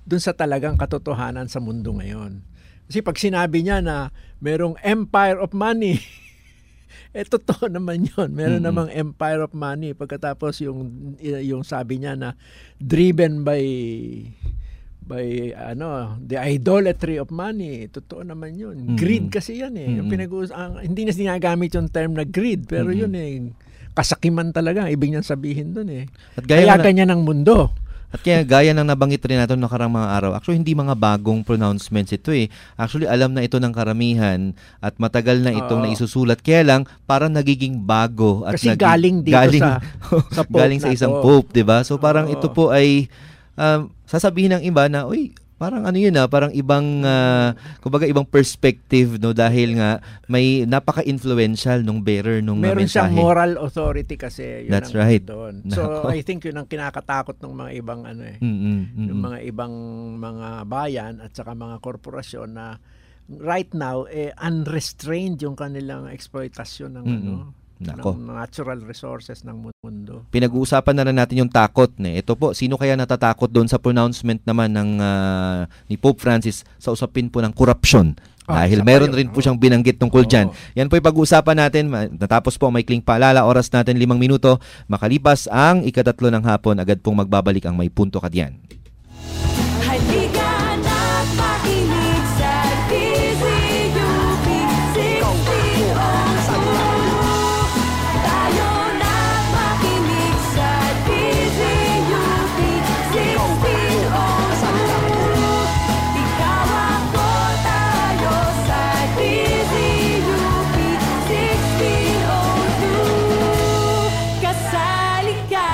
dun sa talagang katotohanan sa mundo ngayon. Kasi pag sinabi niya na merong empire of money, eh totoo naman yun. Meron mm-hmm. namang empire of money. Pagkatapos yung yung sabi niya na driven by by ano the idolatry of money, totoo naman yun. Mm-hmm. Greed kasi yan eh. Mm-hmm. Yung pinag- ang, hindi na ginagamit yung term na greed, pero mm-hmm. yun eh kasakiman talaga ibig niyang sabihin doon eh. At gaya Kaya na, ganyan ang mundo. At kaya gaya ng nabanggit rin natin nakarang mga araw, actually hindi mga bagong pronouncements ito eh. Actually alam na ito ng karamihan at matagal na itong uh, naisusulat. Kaya lang parang nagiging bago at kasi naging, galing dito galing, sa, sa Pope galing sa isang Pope, 'di ba? So parang uh, ito po ay um, sasabihin ng iba na, uy, parang ano yun ah, parang ibang, uh, kumbaga ibang perspective, no? Dahil nga may napaka-influential nung bearer nung meron mensahe. Meron siyang moral authority kasi. Yun That's right. Doon. So, Nako. I think yun ang kinakatakot ng mga ibang ano eh. Mm-mm, mm-mm. Yung mga ibang mga bayan at saka mga korporasyon na right now, eh, unrestrained yung kanilang exploitasyon ng mm-mm. ano. Nako. Ng natural resources ng mundo. Pinag-uusapan na rin natin yung takot. Ne? Ito po, sino kaya natatakot doon sa pronouncement naman ng uh, ni Pope Francis sa usapin po ng corruption? Ah, dahil meron rin po siyang binanggit tungkol oh. dyan. Yan po yung pag-uusapan natin. Natapos po, may kling paalala. Oras natin limang minuto. Makalipas ang ikatatlo ng hapon, agad pong magbabalik ang May Punto Ka Diyan. Halika na't makinig sa D Z U P sixteen oh two. Tayo na't makinig sa D Z U P sixteen oh two. Ikaw ako, tayo sa D Z U P sixteen oh two. Kasali ka.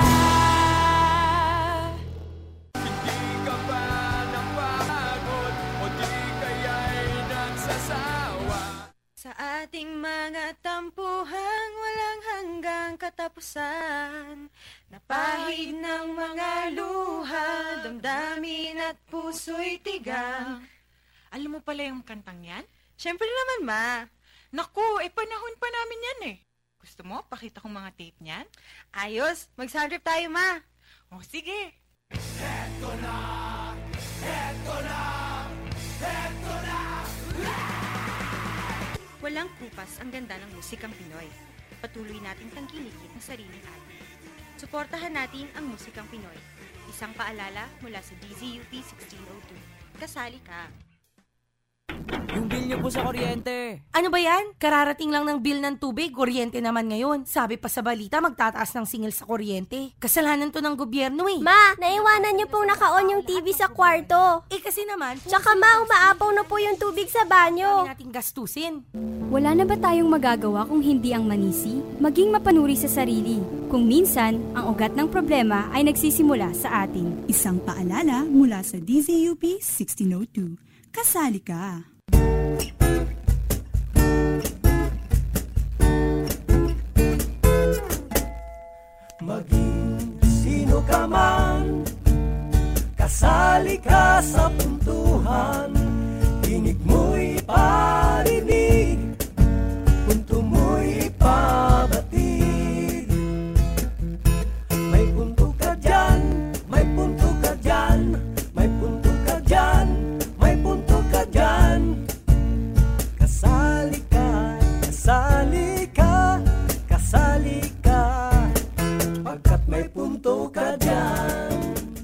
Sa ating mga tampuhang walang hanggang katapusan, napahid ng mga luha, damdamin at puso'y tigang. Alam mo pala yung kantang yan? Siyempre naman, ma. Naku, eh panahon pa namin yan eh. Gusto mo, pakita kong mga tape niyan? Ayos, mag-soundtrip tayo, ma. O, sige. Eto na, eto na, eto na. Walang kupas ang ganda ng musikang Pinoy. Patuloy nating tangkilikin ang sariling atin. Suportahan natin ang musikang Pinoy. Isang paalala mula sa D Z U P sixteen oh two. Kasali ka. Yung bill niyo po sa kuryente. Ano ba yan? Kararating lang ng bill ng tubig, kuryente naman ngayon. Sabi pa sa balita, magtataas ng singil sa kuryente. Kasalanan to ng gobyerno eh. Ma, naiwanan niyo pong naka-on yung T V sa kwarto. Eh kasi naman... Tsaka ma, umaapaw na po yung tubig sa banyo. Kami nating gastusin. Wala na ba tayong magagawa kung hindi ang manisi? Maging mapanuri sa sarili. Kung minsan, ang ugat ng problema ay nagsisimula sa atin. Isang paalala mula sa D Z U P sixteen oh two. Kasali ka. Maging sino ka man, kasali ka sa puntuhan. Tinig mo'y parinig, punto mo'y pabatid. May punto ka dyan, may punto ka dyan, may punto ka dyan, may punto ka dyan. Kasali ka, kasali ka, kasali ka, pagkat may punto ka dyan.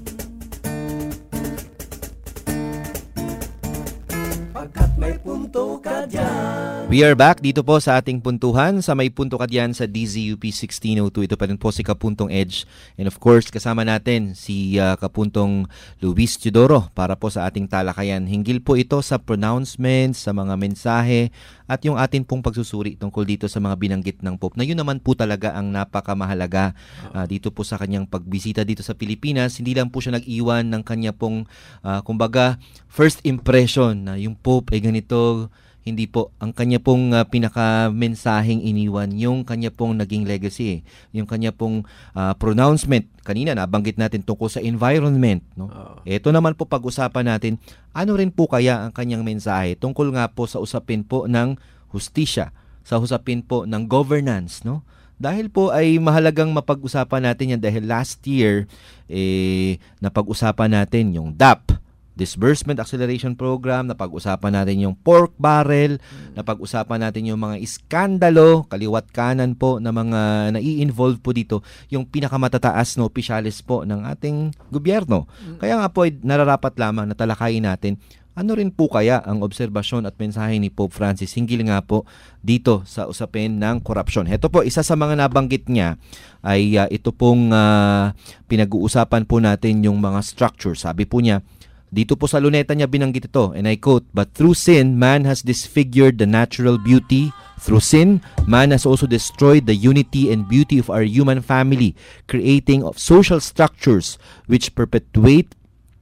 Pagkat may punto ka dyan. We are back dito po sa ating puntuhan sa May Punto Ka Diyan sa D Z U P sixteen oh two. Ito pa rin po si Kapuntong Edge. And of course, kasama natin si uh, Kapuntong Luis Teodoro para po sa ating talakayan. Hinggil po ito sa pronouncements, sa mga mensahe at yung atin pong pagsusuri tungkol dito sa mga binanggit ng Pope. Na yun naman po talaga ang napakamahalaga uh, dito po sa kanyang pagbisita dito sa Pilipinas. Hindi lang po siya nag-iwan ng kanya pong uh, kumbaga first impression na yung Pope ay ganito. Hindi po. Ang kanya pong uh, pinaka-mensaheng iniwan, yung kanya pong naging legacy, eh. Yung kanya pong uh, pronouncement. Kanina nabanggit natin tungkol sa environment. No? Uh. Ito naman po pag-usapan natin, ano rin po kaya ang kanyang mensahe tungkol nga po sa usapin po ng hustisya, sa usapin po ng governance. No? Dahil po ay mahalagang mapag-usapan natin yan dahil last year, eh, napag-usapan natin yung D A P. disbursement acceleration program, napag-usapan natin yung pork barrel, napag-usapan natin yung mga iskandalo, kaliwat kanan po na mga nai-involve po dito, yung pinakamatataas na opisyalis po ng ating gobyerno. Kaya nga po ay nararapat lamang na talakayin natin ano rin po kaya ang obserbasyon at mensahe ni Pope Francis hinggil nga po dito sa usapin ng korupsyon. Ito po, isa sa mga nabanggit niya ay uh, ito pong uh, pinag-uusapan po natin yung mga structure. Sabi po niya, dito po sa luneta niya binanggit ito, and I quote, "But through sin, man has disfigured the natural beauty. Through sin, man has also destroyed the unity and beauty of our human family, creating of social structures which perpetuate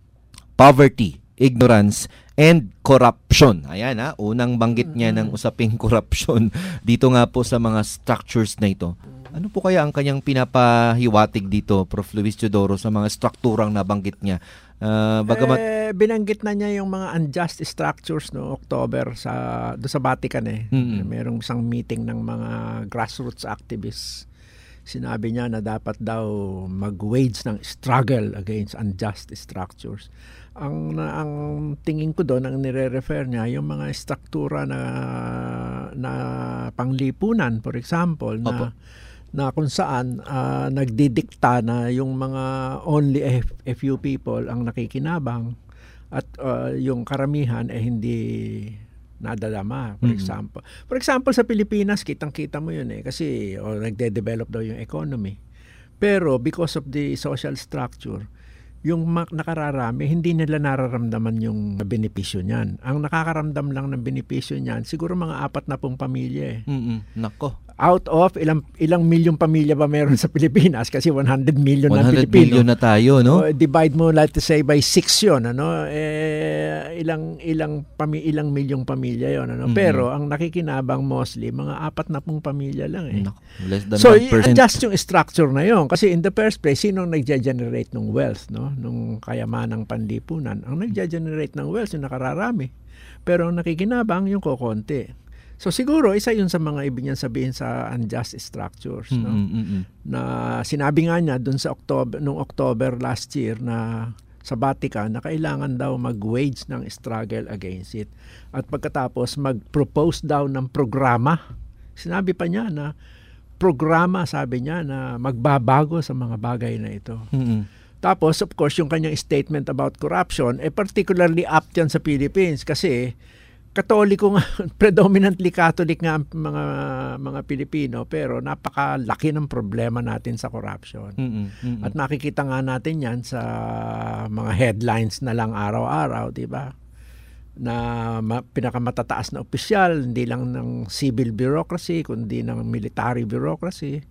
poverty, ignorance, and corruption." Ayan ha, unang banggit niya ng usaping korupsyon dito nga po sa mga structures na ito. Ano po kaya ang kanyang pinapahiwatig dito, Prof Luis Teodoro, sa mga strukturang nabanggit niya? Uh, bagamat eh, binanggit na niya yung mga unjust structures no October sa do sa Vatican eh. Mm-hmm. Merong isang meeting ng mga grassroots activists. Sinabi niya na dapat daw mag-wage ng struggle against unjust structures. Ang ang tingin ko doon, ang nire-refer niya yung mga struktura na na panglipunan, for example, na Opo. na kung saan uh, nagdidikta na yung mga only a, a few people ang nakikinabang at uh, yung karamihan eh hindi nadadama, for mm-hmm. example. For example, sa Pilipinas, kitang-kita mo yun eh kasi oh, nagde-develop daw yung economy. Pero because of the social structure, yung nakararami, hindi nila nararamdaman yung benepisyo niyan. Ang nakakaramdam lang ng benepisyo niyan, siguro mga apat na pong pamilya eh. Mm-mm. Nako. Out of ilang ilang milyong pamilya ba meron sa Pilipinas? Kasi one hundred million na one hundred Pilipino. million na tayo, no? So, divide mo, let's say, by six yun, ano? Eh, ilang ilang pami, ilang milyong pamilya yun, ano? Mm-hmm. Pero ang nakikinabang mostly, mga apat na pong pamilya lang eh. Nako. Less than so, one percent. adjust yung structure na yun. Kasi in the first place, sino ang nag-generate ng wealth, no? Nung kayamanang panlipunan. Ang nag-generate ng wealth, yung nakararami. Pero ang nakikinabang, yung kokonti. So siguro isa yun sa mga ibig niyan sabihin sa unjust structures, no? Mm-hmm. Na sinabi nga niya doon sa October noong October last year na sa Vatican na kailangan daw mag-wage ng struggle against it. At pagkatapos mag-propose daw ng programa. Sinabi pa niya na programa, sabi niya, na magbabago sa mga bagay na ito. Mm-hmm. Tapos of course yung kanyang statement about corruption eh particularly apt yan sa Philippines kasi Katoliko nga, predominantly Catholic nga ang mga mga Pilipino, pero napakalaki ng problema natin sa corruption. Mm-mm, mm-mm. At makikita nga natin yan sa mga headlines na lang araw-araw, di ba? Na ma- pinakamatataas na opisyal, hindi lang ng civil bureaucracy, kundi ng military bureaucracy,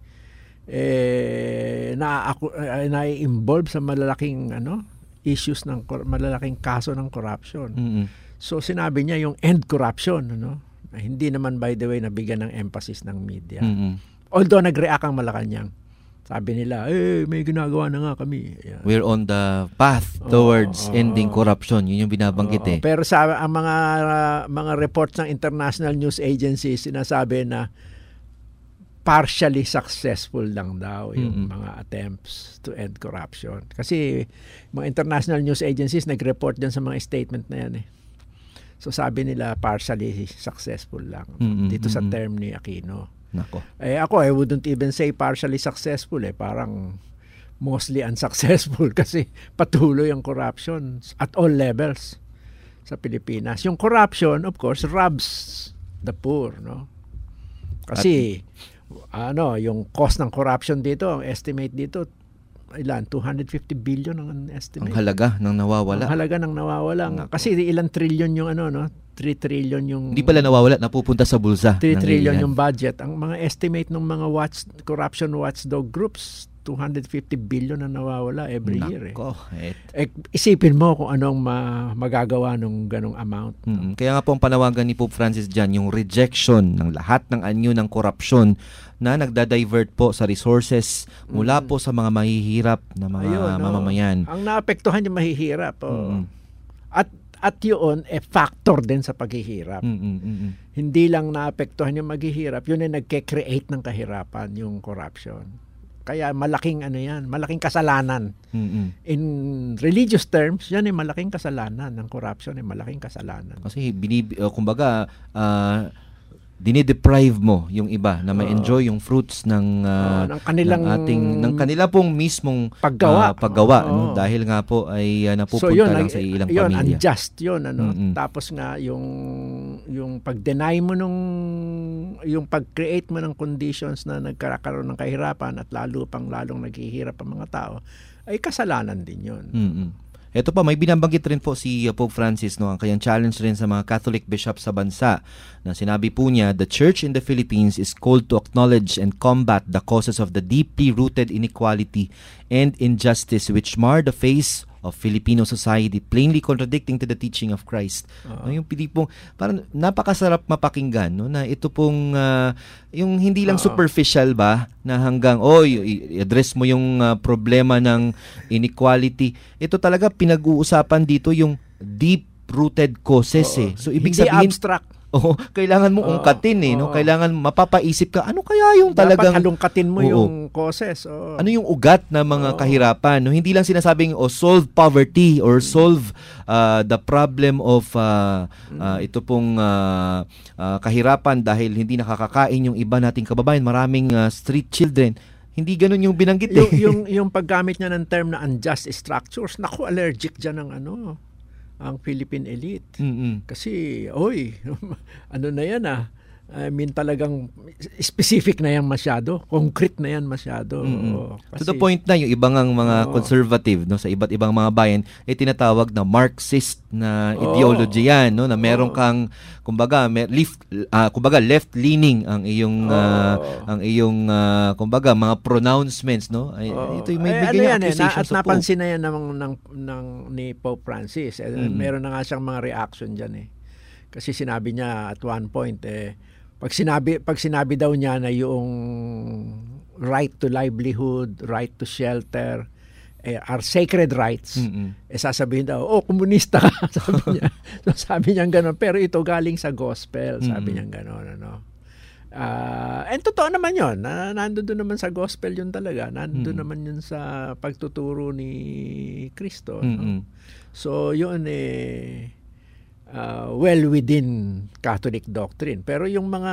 eh, na, na-involve sa malalaking ano, issues ng malalaking kaso ng corruption. Mm-mm. So sinabi niya yung end corruption, ano? Hindi naman by the way nabigyan ng emphasis ng media. Mm-hmm. Although nag-react ang Malacanang. Sabi nila, eh may ginagawa na nga kami. Ayan. We're on the path towards oh, oh, ending corruption. Yun yung binabanggit oh, eh. Pero sa ang mga uh, mga reports ng international news agencies sinasabi na partially successful lang daw yung mm-hmm. mga attempts to end corruption. Kasi mga international news agencies nag-report din sa mga statement na yan eh. So sabi nila partially successful lang mm-hmm, dito sa term ni Aquino. Nako. Eh ako I wouldn't even say partially successful eh, parang mostly unsuccessful kasi patuloy ang corruption at all levels sa Pilipinas. Yung corruption of course robs the poor, no? Kasi at, ano, yung cost ng corruption dito, ang estimate dito ilan two hundred fifty billion ang estimate. Ang halaga ng nawawala. Ang halaga ng nawawala. Nako. Kasi ilang trillion yung ano no, three trillion yung hindi pala nawawala, napupunta sa bulsa. three trillion yung budget. Ang mga estimate ng mga watch corruption watchdog groups, two hundred fifty billion na nawawala every Nako. year eh. eh. Isipin mo kung anong ma- magagawa ng ganong amount. Mm-hmm. Kaya nga po ang panawagan ni Pope Francis dyan, yung rejection ng lahat ng anyo ng korupsyon na nagda-divert po sa resources mula mm-hmm. po sa mga mahihirap na mga Ayun, no? mamamayan. Ang naapektuhan yung mahihirap. Oh. Mm-hmm. At at yun, eh, factor din sa paghihirap. Mm-hmm, mm-hmm. Hindi lang naapektuhan yung maghihirap, yun ay nagke-create ng kahirapan, yung corruption. Kaya malaking ano yan, malaking kasalanan. Mm-mm. In religious terms, yan ay malaking kasalanan. Ang corruption ay malaking kasalanan. Kasi binib uh, kumbaga uh, dinideprive mo yung iba na ma-enjoy uh, yung fruits ng, uh, uh, ng kanilang ng ating ng kanila pong mismong paggawa, uh, paggawa uh, no? uh, Dahil nga po ay uh, napupunta so yun, lang sa ilang yun, pamilya. Unjust yun ano. Mm-mm. Tapos nga yung yung pag-deny mo nung yung pag-create mo ng conditions na nagkakaroon ng kahirapan at lalo pang lalong naghihirap ang mga tao ay kasalanan din yun. Mm-mm. Ito pa, may binabanggit rin po si Pope Francis, no, ang kanyang challenge rin sa mga Catholic bishops sa bansa na sinabi po niya, the Church in the Philippines is called to acknowledge and combat the causes of the deeply rooted inequality and injustice which mar the face of Filipino society, plainly contradicting to the teaching of Christ. Uh-huh. No, yung Pilipong, parang napakasarap mapakinggan, no, na ito pong uh, yung hindi lang uh-huh. superficial ba na hanggang oh i-address mo yung uh, problema ng inequality. Ito talaga pinag-uusapan dito yung deep rooted causes uh-huh. eh. So ibig hindi sabihin abstract. Oh, kailangan mo Oo, ungkatin eh, no? oo. Kailangan mapapaisip ka, ano kaya yung talagang dapat alungkatin mo oo, yung causes. Oo. Ano yung ugat ng mga Oo. kahirapan, no? Hindi lang sinasabing oh, solve poverty or solve uh, the problem of uh, uh, ito pong uh, uh, kahirapan dahil hindi nakakakain yung iba nating kababayan, maraming uh, street children. Hindi ganun yung binanggit eh. yung, yung yung paggamit niya ng term na unjust structures, naku, allergic diyan ng ano ang Philippine elite. Mm-mm. Kasi, oy, ano na yan ah, I mean talagang specific na yan masyado, concrete na yan masyado. Mm-hmm. Kasi, to the point na yung ibang ang mga oh. conservative no sa iba't ibang mga bayan ay tinatawag na Marxist na oh. ideology yan, no, na meron oh. kang kumbaga may left uh, kumbaga left leaning ang iyong uh, oh. ang iyong uh, kumbaga mga pronouncements, no. Ay, oh. ito yung may ay, bigay ano yan, eh, na, at napansin Pope. na yan ng, ng, ng ni Pope Francis. Eh, mm-hmm. Meron na nga siyang mga reaction diyan eh. Kasi sinabi niya at one point eh Pag sinabi pag sinabi daw niya na yung right to livelihood, right to shelter, eh, are sacred rights, mm-hmm. eh sasabihin daw, oh, komunista ka, sabi niya. So sabi niya gano'n, pero ito galing sa gospel, sabi mm-hmm. niya gano'n, ano. Uh, and totoo naman yun, na, nandun doon naman sa gospel yun talaga, nandun mm-hmm. naman yun sa pagtuturo ni Kristo. Mm-hmm. No? So yun eh, Uh, well within Catholic doctrine. Pero yung mga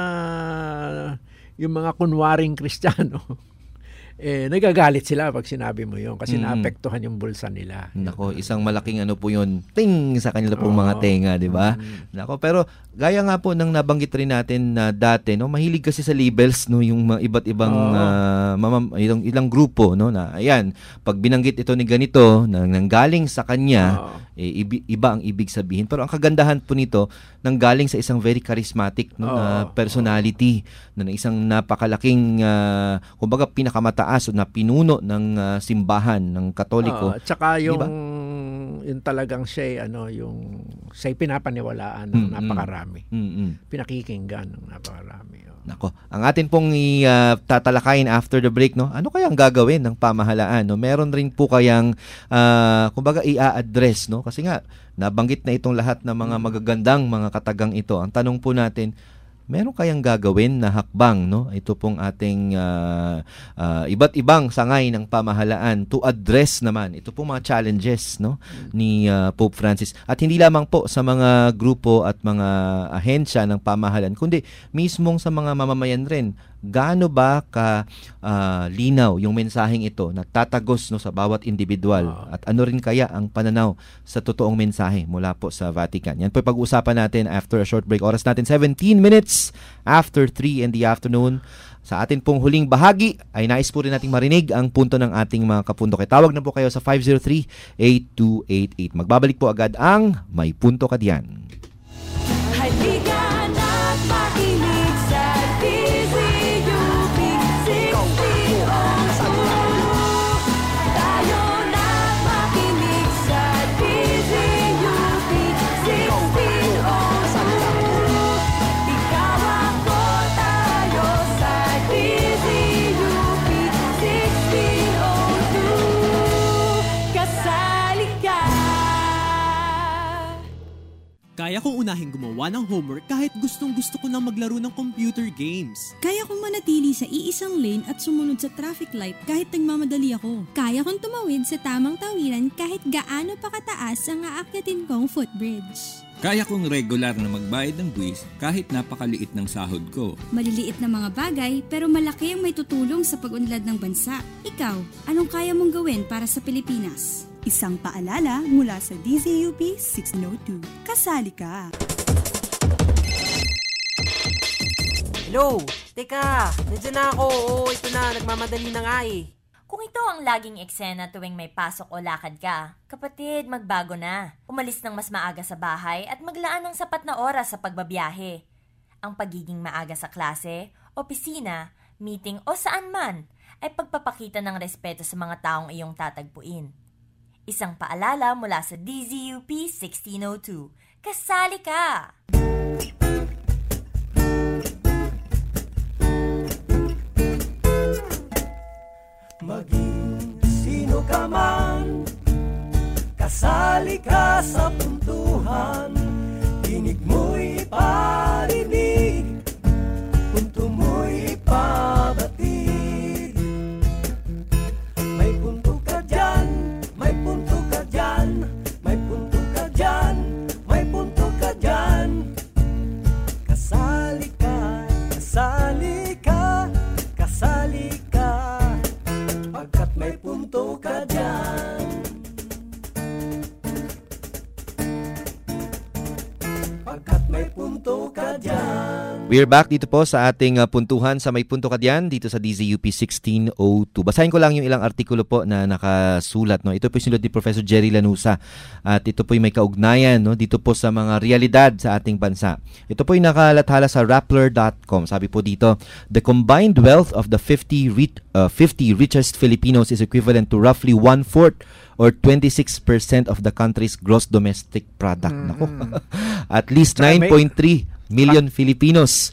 yung mga kunwaring Kristiyano eh nagagalit sila pag sinabi mo yun kasi mm-hmm. naapektuhan yung bulsa nila. Nako, isang malaking ano po yun, ting sa kanila pong oh. mga tenga, di ba? Mm-hmm. Nako, pero gaya nga po ng nabanggit rin natin na uh, dati, no, mahilig kasi sa labels, no, yung mga iba't ibang oh. uh, mamam, ilang, ilang grupo, no, na ayan, pag binanggit ito ni ganito, na nanggaling sa kanya, oh. eh, ibi, iba ang ibig sabihin. Pero ang kagandahan po nito, nanggaling sa isang very charismatic no, oh. na personality, oh. na isang napakalaking, uh, kumbaga pinakamataas na pinuno ng uh, simbahan ng Katoliko. Uh, tsaka yung, diba? Yung talagang siya, ano, yung siya pinapaniwalaan ng mm-hmm. napakarami. Mm-hmm. Pinakikinggan ng napakarami. Oh. Nako, ang atin pong i-tatalakayin uh, after the break, no? Ano kayang gagawin ng pamahalaan, no? Meron rin po kayang uh, kumbaga i-address, no? Kasi nga nabanggit na itong lahat ng mga magagandang mga katagang ito. Ang tanong po natin, meron kayang gagawin na hakbang, no? Ito pong ating uh, uh, iba't ibang sangay ng pamahalaan to address naman ito pong mga challenges, no, ni uh, Pope Francis. At hindi lamang po sa mga grupo at mga ahensya ng pamahalaan, kundi mismong sa mga mamamayan rin. Gaano ba ka uh, linaw yung mensaheng ito na tatagos, no, sa bawat individual, uh, at ano rin kaya ang pananaw sa totoong mensahe mula po sa Vatican? Yan po pag-uusapan natin after a short break. Oras natin seventeen minutes after three in the afternoon. Sa atin pong huling bahagi ay nais po rin nating marinig ang punto ng ating mga kapunto. Kaya tawag na po kayo sa five zero three, eight two eight eight. Magbabalik po agad ang May Punto Ka Diyan. Kaya kong unahing gumawa ng homework kahit gustong gusto ko nang maglaro ng computer games. Kaya kong manatili sa iisang lane at sumunod sa traffic light kahit nagmamadali ako. Kaya kong tumawid sa tamang tawiran kahit gaano pa kataas ang aakyatin kong footbridge. Kaya kong regular na magbayad ng buwis kahit napakaliit ng sahod ko. Maliliit na mga bagay pero malaki ang may tutulong sa pag-unlad ng bansa. Ikaw, anong kaya mong gawin para sa Pilipinas? Isang paalala mula sa D Z U P sixteen oh two. Kasali ka! Hello! Teka! Nandiyan na ako! Oo, ito na. Nagmamadali na nga eh. Kung ito ang laging eksena tuwing may pasok o lakad ka, kapatid, magbago na. Umalis ng mas maaga sa bahay at maglaan ng sapat na oras sa pagbabiyahe. Ang pagiging maaga sa klase, opisina, meeting o saan man ay pagpapakita ng respeto sa mga taong iyong tatagpuin. Isang paalala mula sa D Z U P sixteen oh two. Kasali ka! Maging sino ka man, kasali ka sa puntuhan. Tinig mo'y parinig, punto mo'y pabatid. May punto ka dyan, may punto ka dyan, may punto ka dyan, may punto ka dyan. Kasali ka, kasali ka, kasali ka. Pagkat may punto ka dyan. Pagkat may punto ka dyan. We're back dito po sa ating uh, puntuhan sa May Punto Ka Diyan dito sa D Z U P sixteen oh two. Basahin ko lang yung ilang artikulo po na nakasulat. No? Ito po yung sinulat ni Professor Jerry Lanusa at ito po yung may kaugnayan no? dito po sa mga realidad sa ating bansa. Ito po yung nakalathala sa Rappler dot com. Sabi po dito, the combined wealth of the fifty, ri- uh, fifty richest Filipinos is equivalent to roughly one-fourth or twenty-six percent of the country's gross domestic product. Mm-hmm. Nako. At least nine point three million Filipinos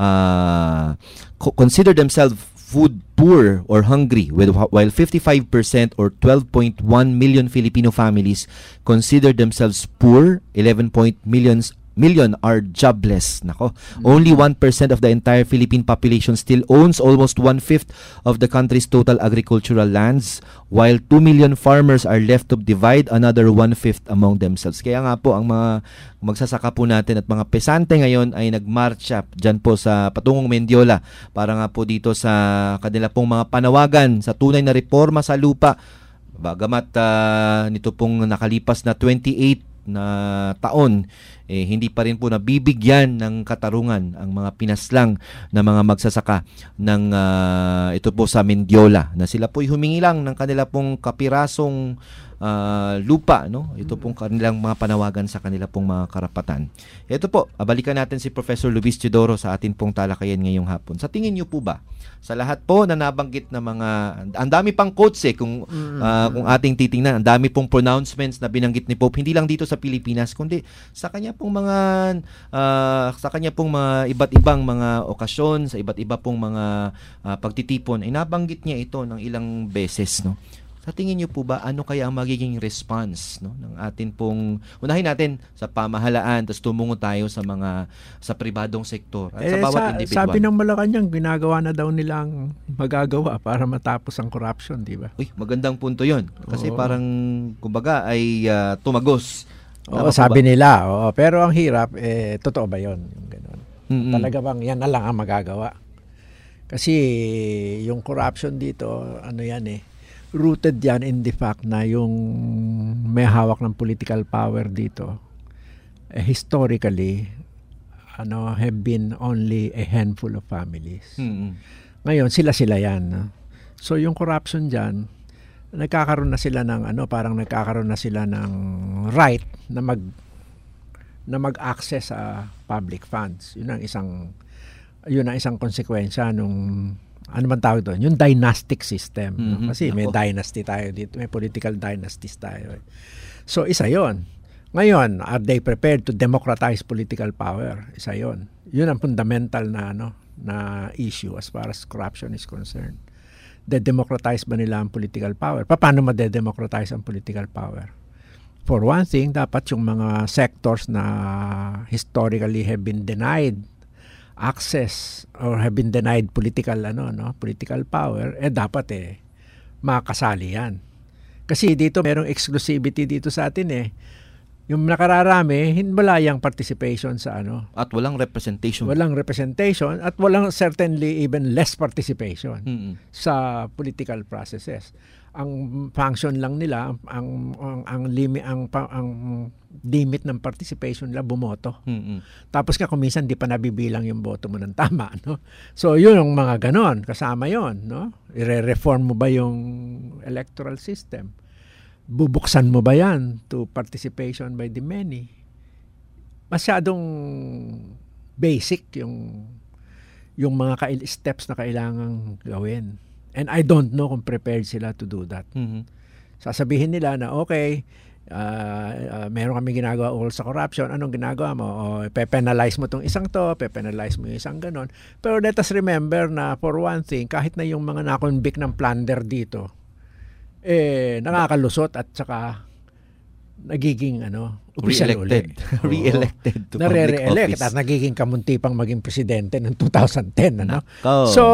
uh, co- consider themselves food poor or hungry, with, while fifty-five percent or twelve point one million Filipino families consider themselves poor, eleven point millions million are jobless. Nako. Mm-hmm. Only one percent of the entire Philippine population still owns almost one-fifth of the country's total agricultural lands, while two million farmers are left to divide another one-fifth among themselves. Kaya nga po, ang mga magsasaka po natin at mga pesante ngayon ay nagmarcha dyan po sa patungong Mendiola para nga po dito sa kanila pong mga panawagan sa tunay na reforma sa lupa. Bagamat uh, nito pong nakalipas na twenty-eight na taon, eh, hindi pa rin po nabibigyan ng katarungan ang mga pinaslang na mga magsasaka ng uh, ito po sa Mendiola, na sila po'y humingi lang ng kanila pong kapirasong uh, lupa, no? Ito pong kanilang mga panawagan sa kanila pong mga karapatan. Ito po, balikan natin si Professor Luis Teodoro sa atin pong talakayan ngayong hapon. Sa tingin niyo po ba, sa lahat po na nabanggit na mga, ang dami pang quotes eh, kung, uh, kung ating titingnan, ang dami pong pronouncements na binanggit ni Pope, hindi lang dito sa Pilipinas, kundi sa kanya pong mga, uh, sa kanya pong mga iba't ibang mga okasyon, sa iba't iba pong mga uh, pagtitipon, ay nabanggit niya ito ng ilang beses, no? Sa tingin niyo po ba, ano kaya ang magiging response no, ng atin pong, unahin natin sa pamahalaan, tapos tumungo tayo sa mga, sa pribadong sektor at eh, sa bawat sa, individual. Sabi ng Malacanang, ginagawa na daw nilang magagawa para matapos ang corruption, di ba? Uy, magandang punto yon. Kasi oo, parang, kumbaga, ay uh, tumagos. Oo, sabi ba nila. Oo, pero ang hirap, eh, totoo ba yun? Yung ganun. Mm-hmm. Talaga bang yan na lang ang magagawa? Kasi yung corruption dito, ano yan eh, rooted yan in the fact na yung may hawak ng political power dito, eh, historically, ano, have been only a handful of families. Mm-hmm. Ngayon, sila-sila yan. No? So, yung corruption dyan, nagkakaroon na sila ng, ano, parang nagkakaroon na sila ng right na mag na mag-access sa public funds. Yun ang isang, yun ang isang konsekwensya nung, ano man tawag doon? Yung dynastic system. Mm-hmm. No? Kasi may Ako. dynasty tayo dito. May political dynasties tayo. So, isa yon. Ngayon, are they prepared to democratize political power? Isa yon. Yun ang fundamental na, ano, na issue as far as corruption is concerned. De-democratize ba nila ang political power? Paano ma-de-democratize ang political power? For one thing, dapat yung mga sectors na historically have been denied access or have been denied political ano no political power, eh dapat eh makasali yan. Kasi dito merong exclusivity dito sa atin eh. Yung nakararami, wala yung participation sa ano. At walang representation. Walang representation at walang certainly even less participation mm-hmm. sa political processes. Ang function lang nila, ang ang ang limit ang, ang limit ng participation nila bumoto. Mm-hmm. Tapos ka kuminsan di pa nabibilang yung boto mo ng tama, no? So yun ang mga ganon, kasama yon, no? I-reform mo ba yung electoral system? Bubuksan mo ba yan to participation by the many? Masyadong basic yung yung mga kail- steps na kailangang gawin. And I don't know kung prepared sila to do that. Mm-hmm. Sasabihin nila na okay, uh, uh, meron kami ginagawa all sa corruption. Anong ginagawa mo? O, pe-penalize mo tong isang to, pe-penalize mo yung isang ganon. Pero let us remember na for one thing, kahit na yung mga nakonvict ng plunder dito, eh nakakalusot at saka nagiging ano re-elected re-elected to public office at nagiging kamunti pang maging presidente ng two thousand ten ano. Nako. So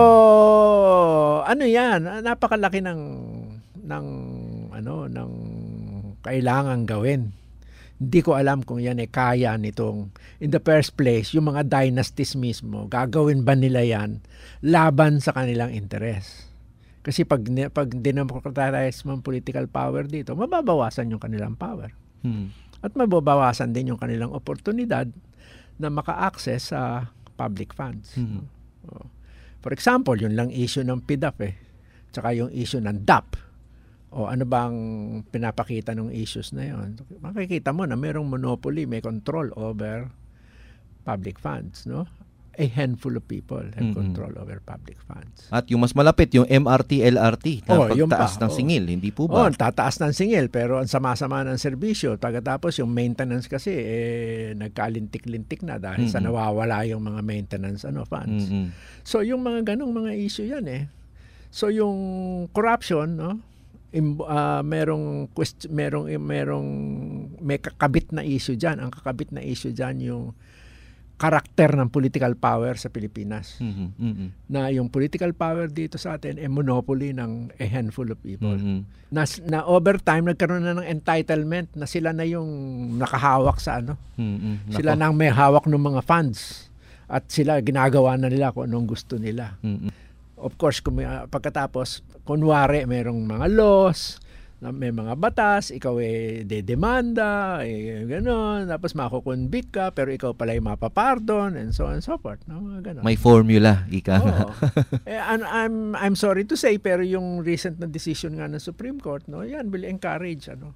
ano yan, napakalaki ng ng ano ng kailangan gawin. Hindi ko alam kung yan eh kaya nitong in the first place yung mga dynasties mismo gagawin ba nila yan laban sa kanilang interes. Kasi pag, pag dinamocratize mo ang political power dito, mababawasan yung kanilang power. Hmm. At mababawasan din yung kanilang oportunidad na maka-access sa public funds. Hmm. No? For example, yun lang issue ng P D A P eh. Tsaka yung issue ng D A P. O ano bang pinapakita ng issues na yun? Makikita mo na mayroong monopoly, may control over public funds, no? A handful of people have mm-hmm. control over public funds. At yung mas malapit, yung M R T L R T na oh, pagtaas ng oh. singil, hindi po ba? Oh, tataas ng singil pero ang sama-sama ng serbisyo. Pagkatapos yung maintenance kasi eh nagkalintik-lintik na dahil mm-hmm. sa nawawala yung mga maintenance ano funds. Mm-hmm. So yung mga ganong mga issue yan eh. So yung corruption, no? Im, uh, merong quest, merong merong may kakabit na issue diyan. Ang kakabit na issue diyan yung karakter ng political power sa Pilipinas. Mm-hmm. Mm-hmm. Na yung political power dito sa atin ay monopoly ng a handful of people. Mm-hmm. Na, na over time nagkaroon na ng entitlement na sila na yung nakahawak sa ano. Mm-hmm. Sila na ang may hawak ng mga funds at sila ginagawa na nila kung anong gusto nila. Mm-hmm. Of course, kung may, uh, pagkatapos kunwari merong mga laws, na may mga batas, ikaw eh de-demanda, eh, gano'n, tapos makukonvict ka, pero ikaw pala yung mapapardon, and so on and so forth. No? Mga gano'n. May formula, ika. Oo. eh, and I'm, I'm sorry to say, pero yung recent na decision nga ng Supreme Court, no, yan will encourage, ano,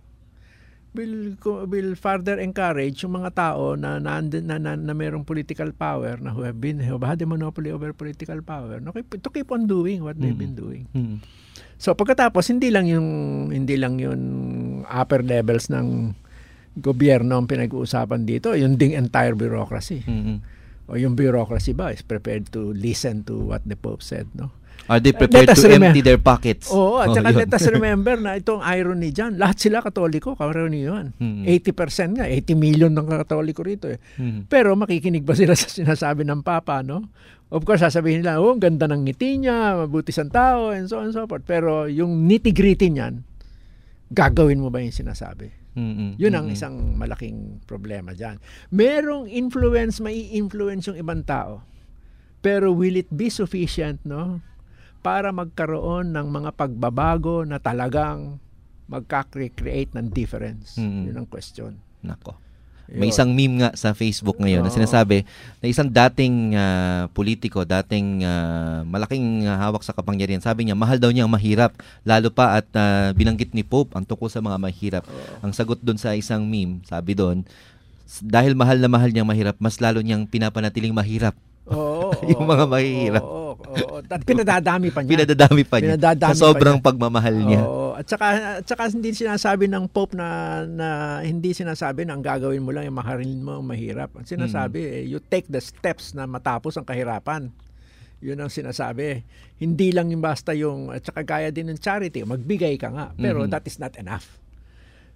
will, will further encourage yung mga tao na, na, na, na, na mayroong political power, na who have been, who had a monopoly over political power, no, to keep on doing what they've been doing. Mm-hmm. So pagkatapos hindi lang yung hindi lang yung upper levels ng gobyerno ang pinag-uusapan dito, yung ding entire bureaucracy. Mm-hmm. O yung bureaucracy ba is prepared to listen to what the Pope said, no? Are they prepared to rem- empty their pockets? Oo, at saka oh, let us remember na itong irony dyan, lahat sila Katoliko, karoni yun. Mm-hmm. eighty percent nga, eighty million ng Katoliko rito eh. Mm-hmm. Pero makikinig ba sila sa sinasabi ng Papa, no? Of course, sasabihin nila, oh, ganda ng ngiti niya, mabuti siyang tao, and so on and so forth. Pero yung nitty-gritty niyan, gagawin mo ba yung sinasabi? Mm-hmm. Yun ang mm-hmm. isang malaking problema dyan. Merong influence, may influence yung ibang tao. Pero will it be sufficient, no? Para magkaroon ng mga pagbabago na talagang magka-create ng difference. Mm-hmm. Yun ang question. Nako. May isang meme nga sa Facebook ngayon Oo. na sinasabi na isang dating uh, politiko, dating uh, malaking uh, hawak sa kapangyarihan, sabi niya, mahal daw niya ang mahirap, lalo pa at uh, binanggit ni Pope ang tungkol sa mga mahirap. Oo. Ang sagot doon sa isang meme, sabi doon, dahil mahal na mahal niya mahirap, mas lalo niyang pinapanatiling mahirap. Oo, yung mga mahirap. Oo, oo, oo. At pinadadami pa niya. Pinadadami pa niya. Pinadadami sa sobrang pa niya. pagmamahal niya. Oo. At saka, at saka hindi sinasabi ng Pope na, na hindi sinasabi na ang gagawin mo lang yung mahalin mo ang mahirap. Ang sinasabi, mm. eh, you take the steps na matapos ang kahirapan. Yun ang sinasabi. Hindi lang yung basta yung, at saka gaya din ng charity, magbigay ka nga. Pero mm-hmm. that is not enough.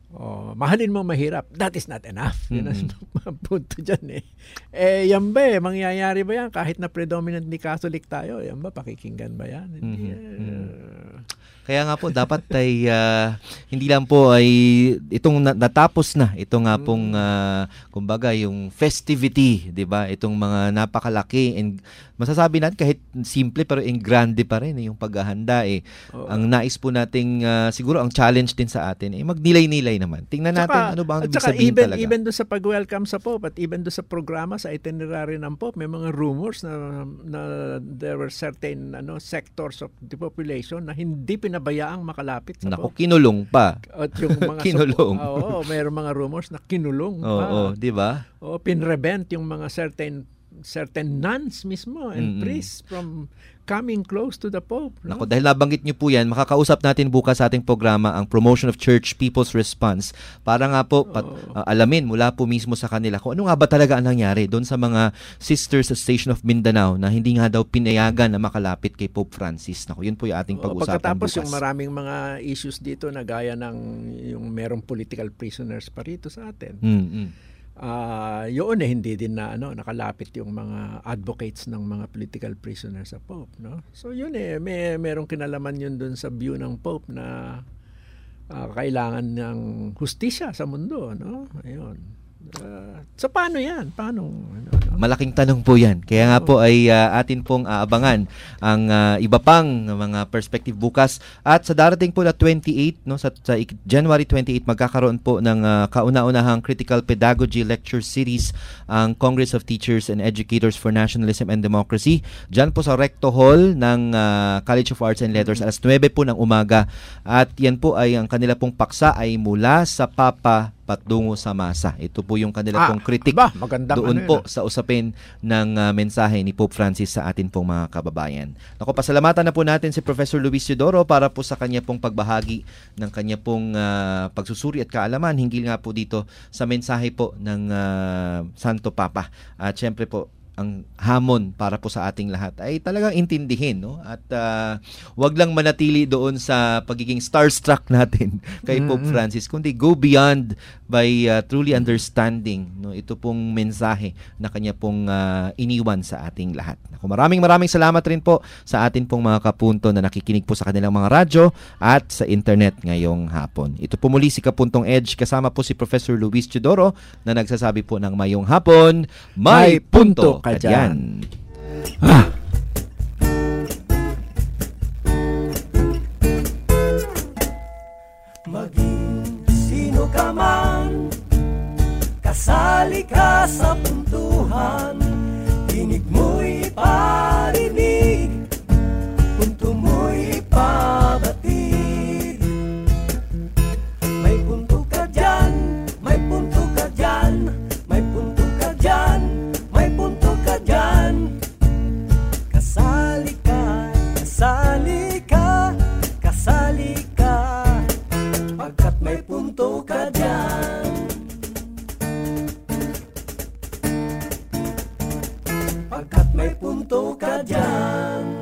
Oh, mahalin mo mahirap, that is not enough. Yun Mm-hmm. ang punto dyan eh. Eh, yan ba eh, mangyayari ba yan? Kahit na predominantly Catholic tayo, yan ba, pakikinggan ba yan? Hindi. Mm-hmm. Uh, Kaya nga po, dapat ay uh, hindi lang po ay itong natapos na, ito nga pong, uh, kumbaga, yung festivity, di ba? Itong mga napakalaki and masasabi natin kahit simple pero in grande pa rin eh, yung paghahanda eh. Oh. Ang nais po nating, uh, siguro ang challenge din sa atin eh, magnilay-nilay naman. Tingnan natin tsaka, ano ba ang ibig tsaka sabihin even, talaga. Even doon sa pag-welcome sa Pope at even doon sa programa, sa itinerary ng Pope, may mga rumors na, na there were certain ano sectors of the population na hindi pinabayaang makalapit sa Naku, Pope. kinulong pa. At yung mga kinulong. Supo, oo, mayroong mga rumors na kinulong oo, pa. Oo, di ba? O pinrevent yung mga certain certain nuns mismo and Mm-mm. priests from coming close to the Pope. No? Naku, dahil nabanggit niyo po yan, makakausap natin bukas sa ating programa ang Promotion of Church People's Response para nga po pat, uh, alamin mula po mismo sa kanila kung ano nga ba talaga ang nangyari doon sa mga sisters sa Station of Mindanao na hindi nga daw pinayagan na makalapit kay Pope Francis. Naku, yun po yung ating pag-usapan Pagkatapos bukas. Yung maraming mga issues dito na gaya ng yung merong political prisoners pa rito sa atin. Mm-hmm. Uh, yun eh, hindi din na ano, nakalapit yung mga advocates ng mga political prisoners sa Pope, no? So yun eh, may merong kinalaman yun dun sa view ng Pope na uh, kailangan ng hustisya sa mundo, no? Ayun. Uh, so paano yan? Paano? Ano, ano? Malaking tanong po yan. Kaya nga po ay uh, atin pong aabangan ang uh, iba pang mga perspective bukas. At sa darating po na twenty-eight, no, sa, sa January twenty-eight, magkakaroon po ng uh, kauna-unahang Critical Pedagogy Lecture Series ang Congress of Teachers and Educators for Nationalism and Democracy. Diyan po sa Recto Hall ng uh, College of Arts and Letters alas nuwebe po ng umaga. At yan po ay ang kanila pong paksa ay mula sa Papa patungo sa masa. Ito po yung kanila ah, pong kritik ba, doon ano po yun, sa usapin ng uh, mensahe ni Pope Francis sa atin pong mga kababayan. Naku, pasalamatan na po natin si Professor Luis Teodoro para po sa kanya pong pagbahagi ng kanya pong uh, pagsusuri at kaalaman hinggil nga po dito sa mensahe po ng uh, Santo Papa. At syempre po, ang hamon para po sa ating lahat ay talagang intindihin, no? At uh, wag lang manatili doon sa pagiging starstruck natin kay Pope mm-hmm. Francis, kundi go beyond by uh, truly understanding, no, ito pong mensahe na kanya pong uh, iniwan sa ating lahat. Naku, maraming maraming salamat rin po sa atin pong mga kapunto na nakikinig po sa kanilang mga radyo at sa internet ngayong hapon. Ito po muli si Kapuntong Edge, kasama po si Professor Luis Teodoro na nagsasabi po ng mayong hapon, may punto ka dyan. Ah. Maging sino ka man, kasali ka sa puntuhan, tinig mo'y parinig, punto mo'y pabatid. May punto ka dyan, may punto ka dyan, may punto ka dyan, may punto ka dyan. Kasali ka, kasali ka, kasali ka, pagkat may punto ka dyan. Pagkat may punto ka dyan.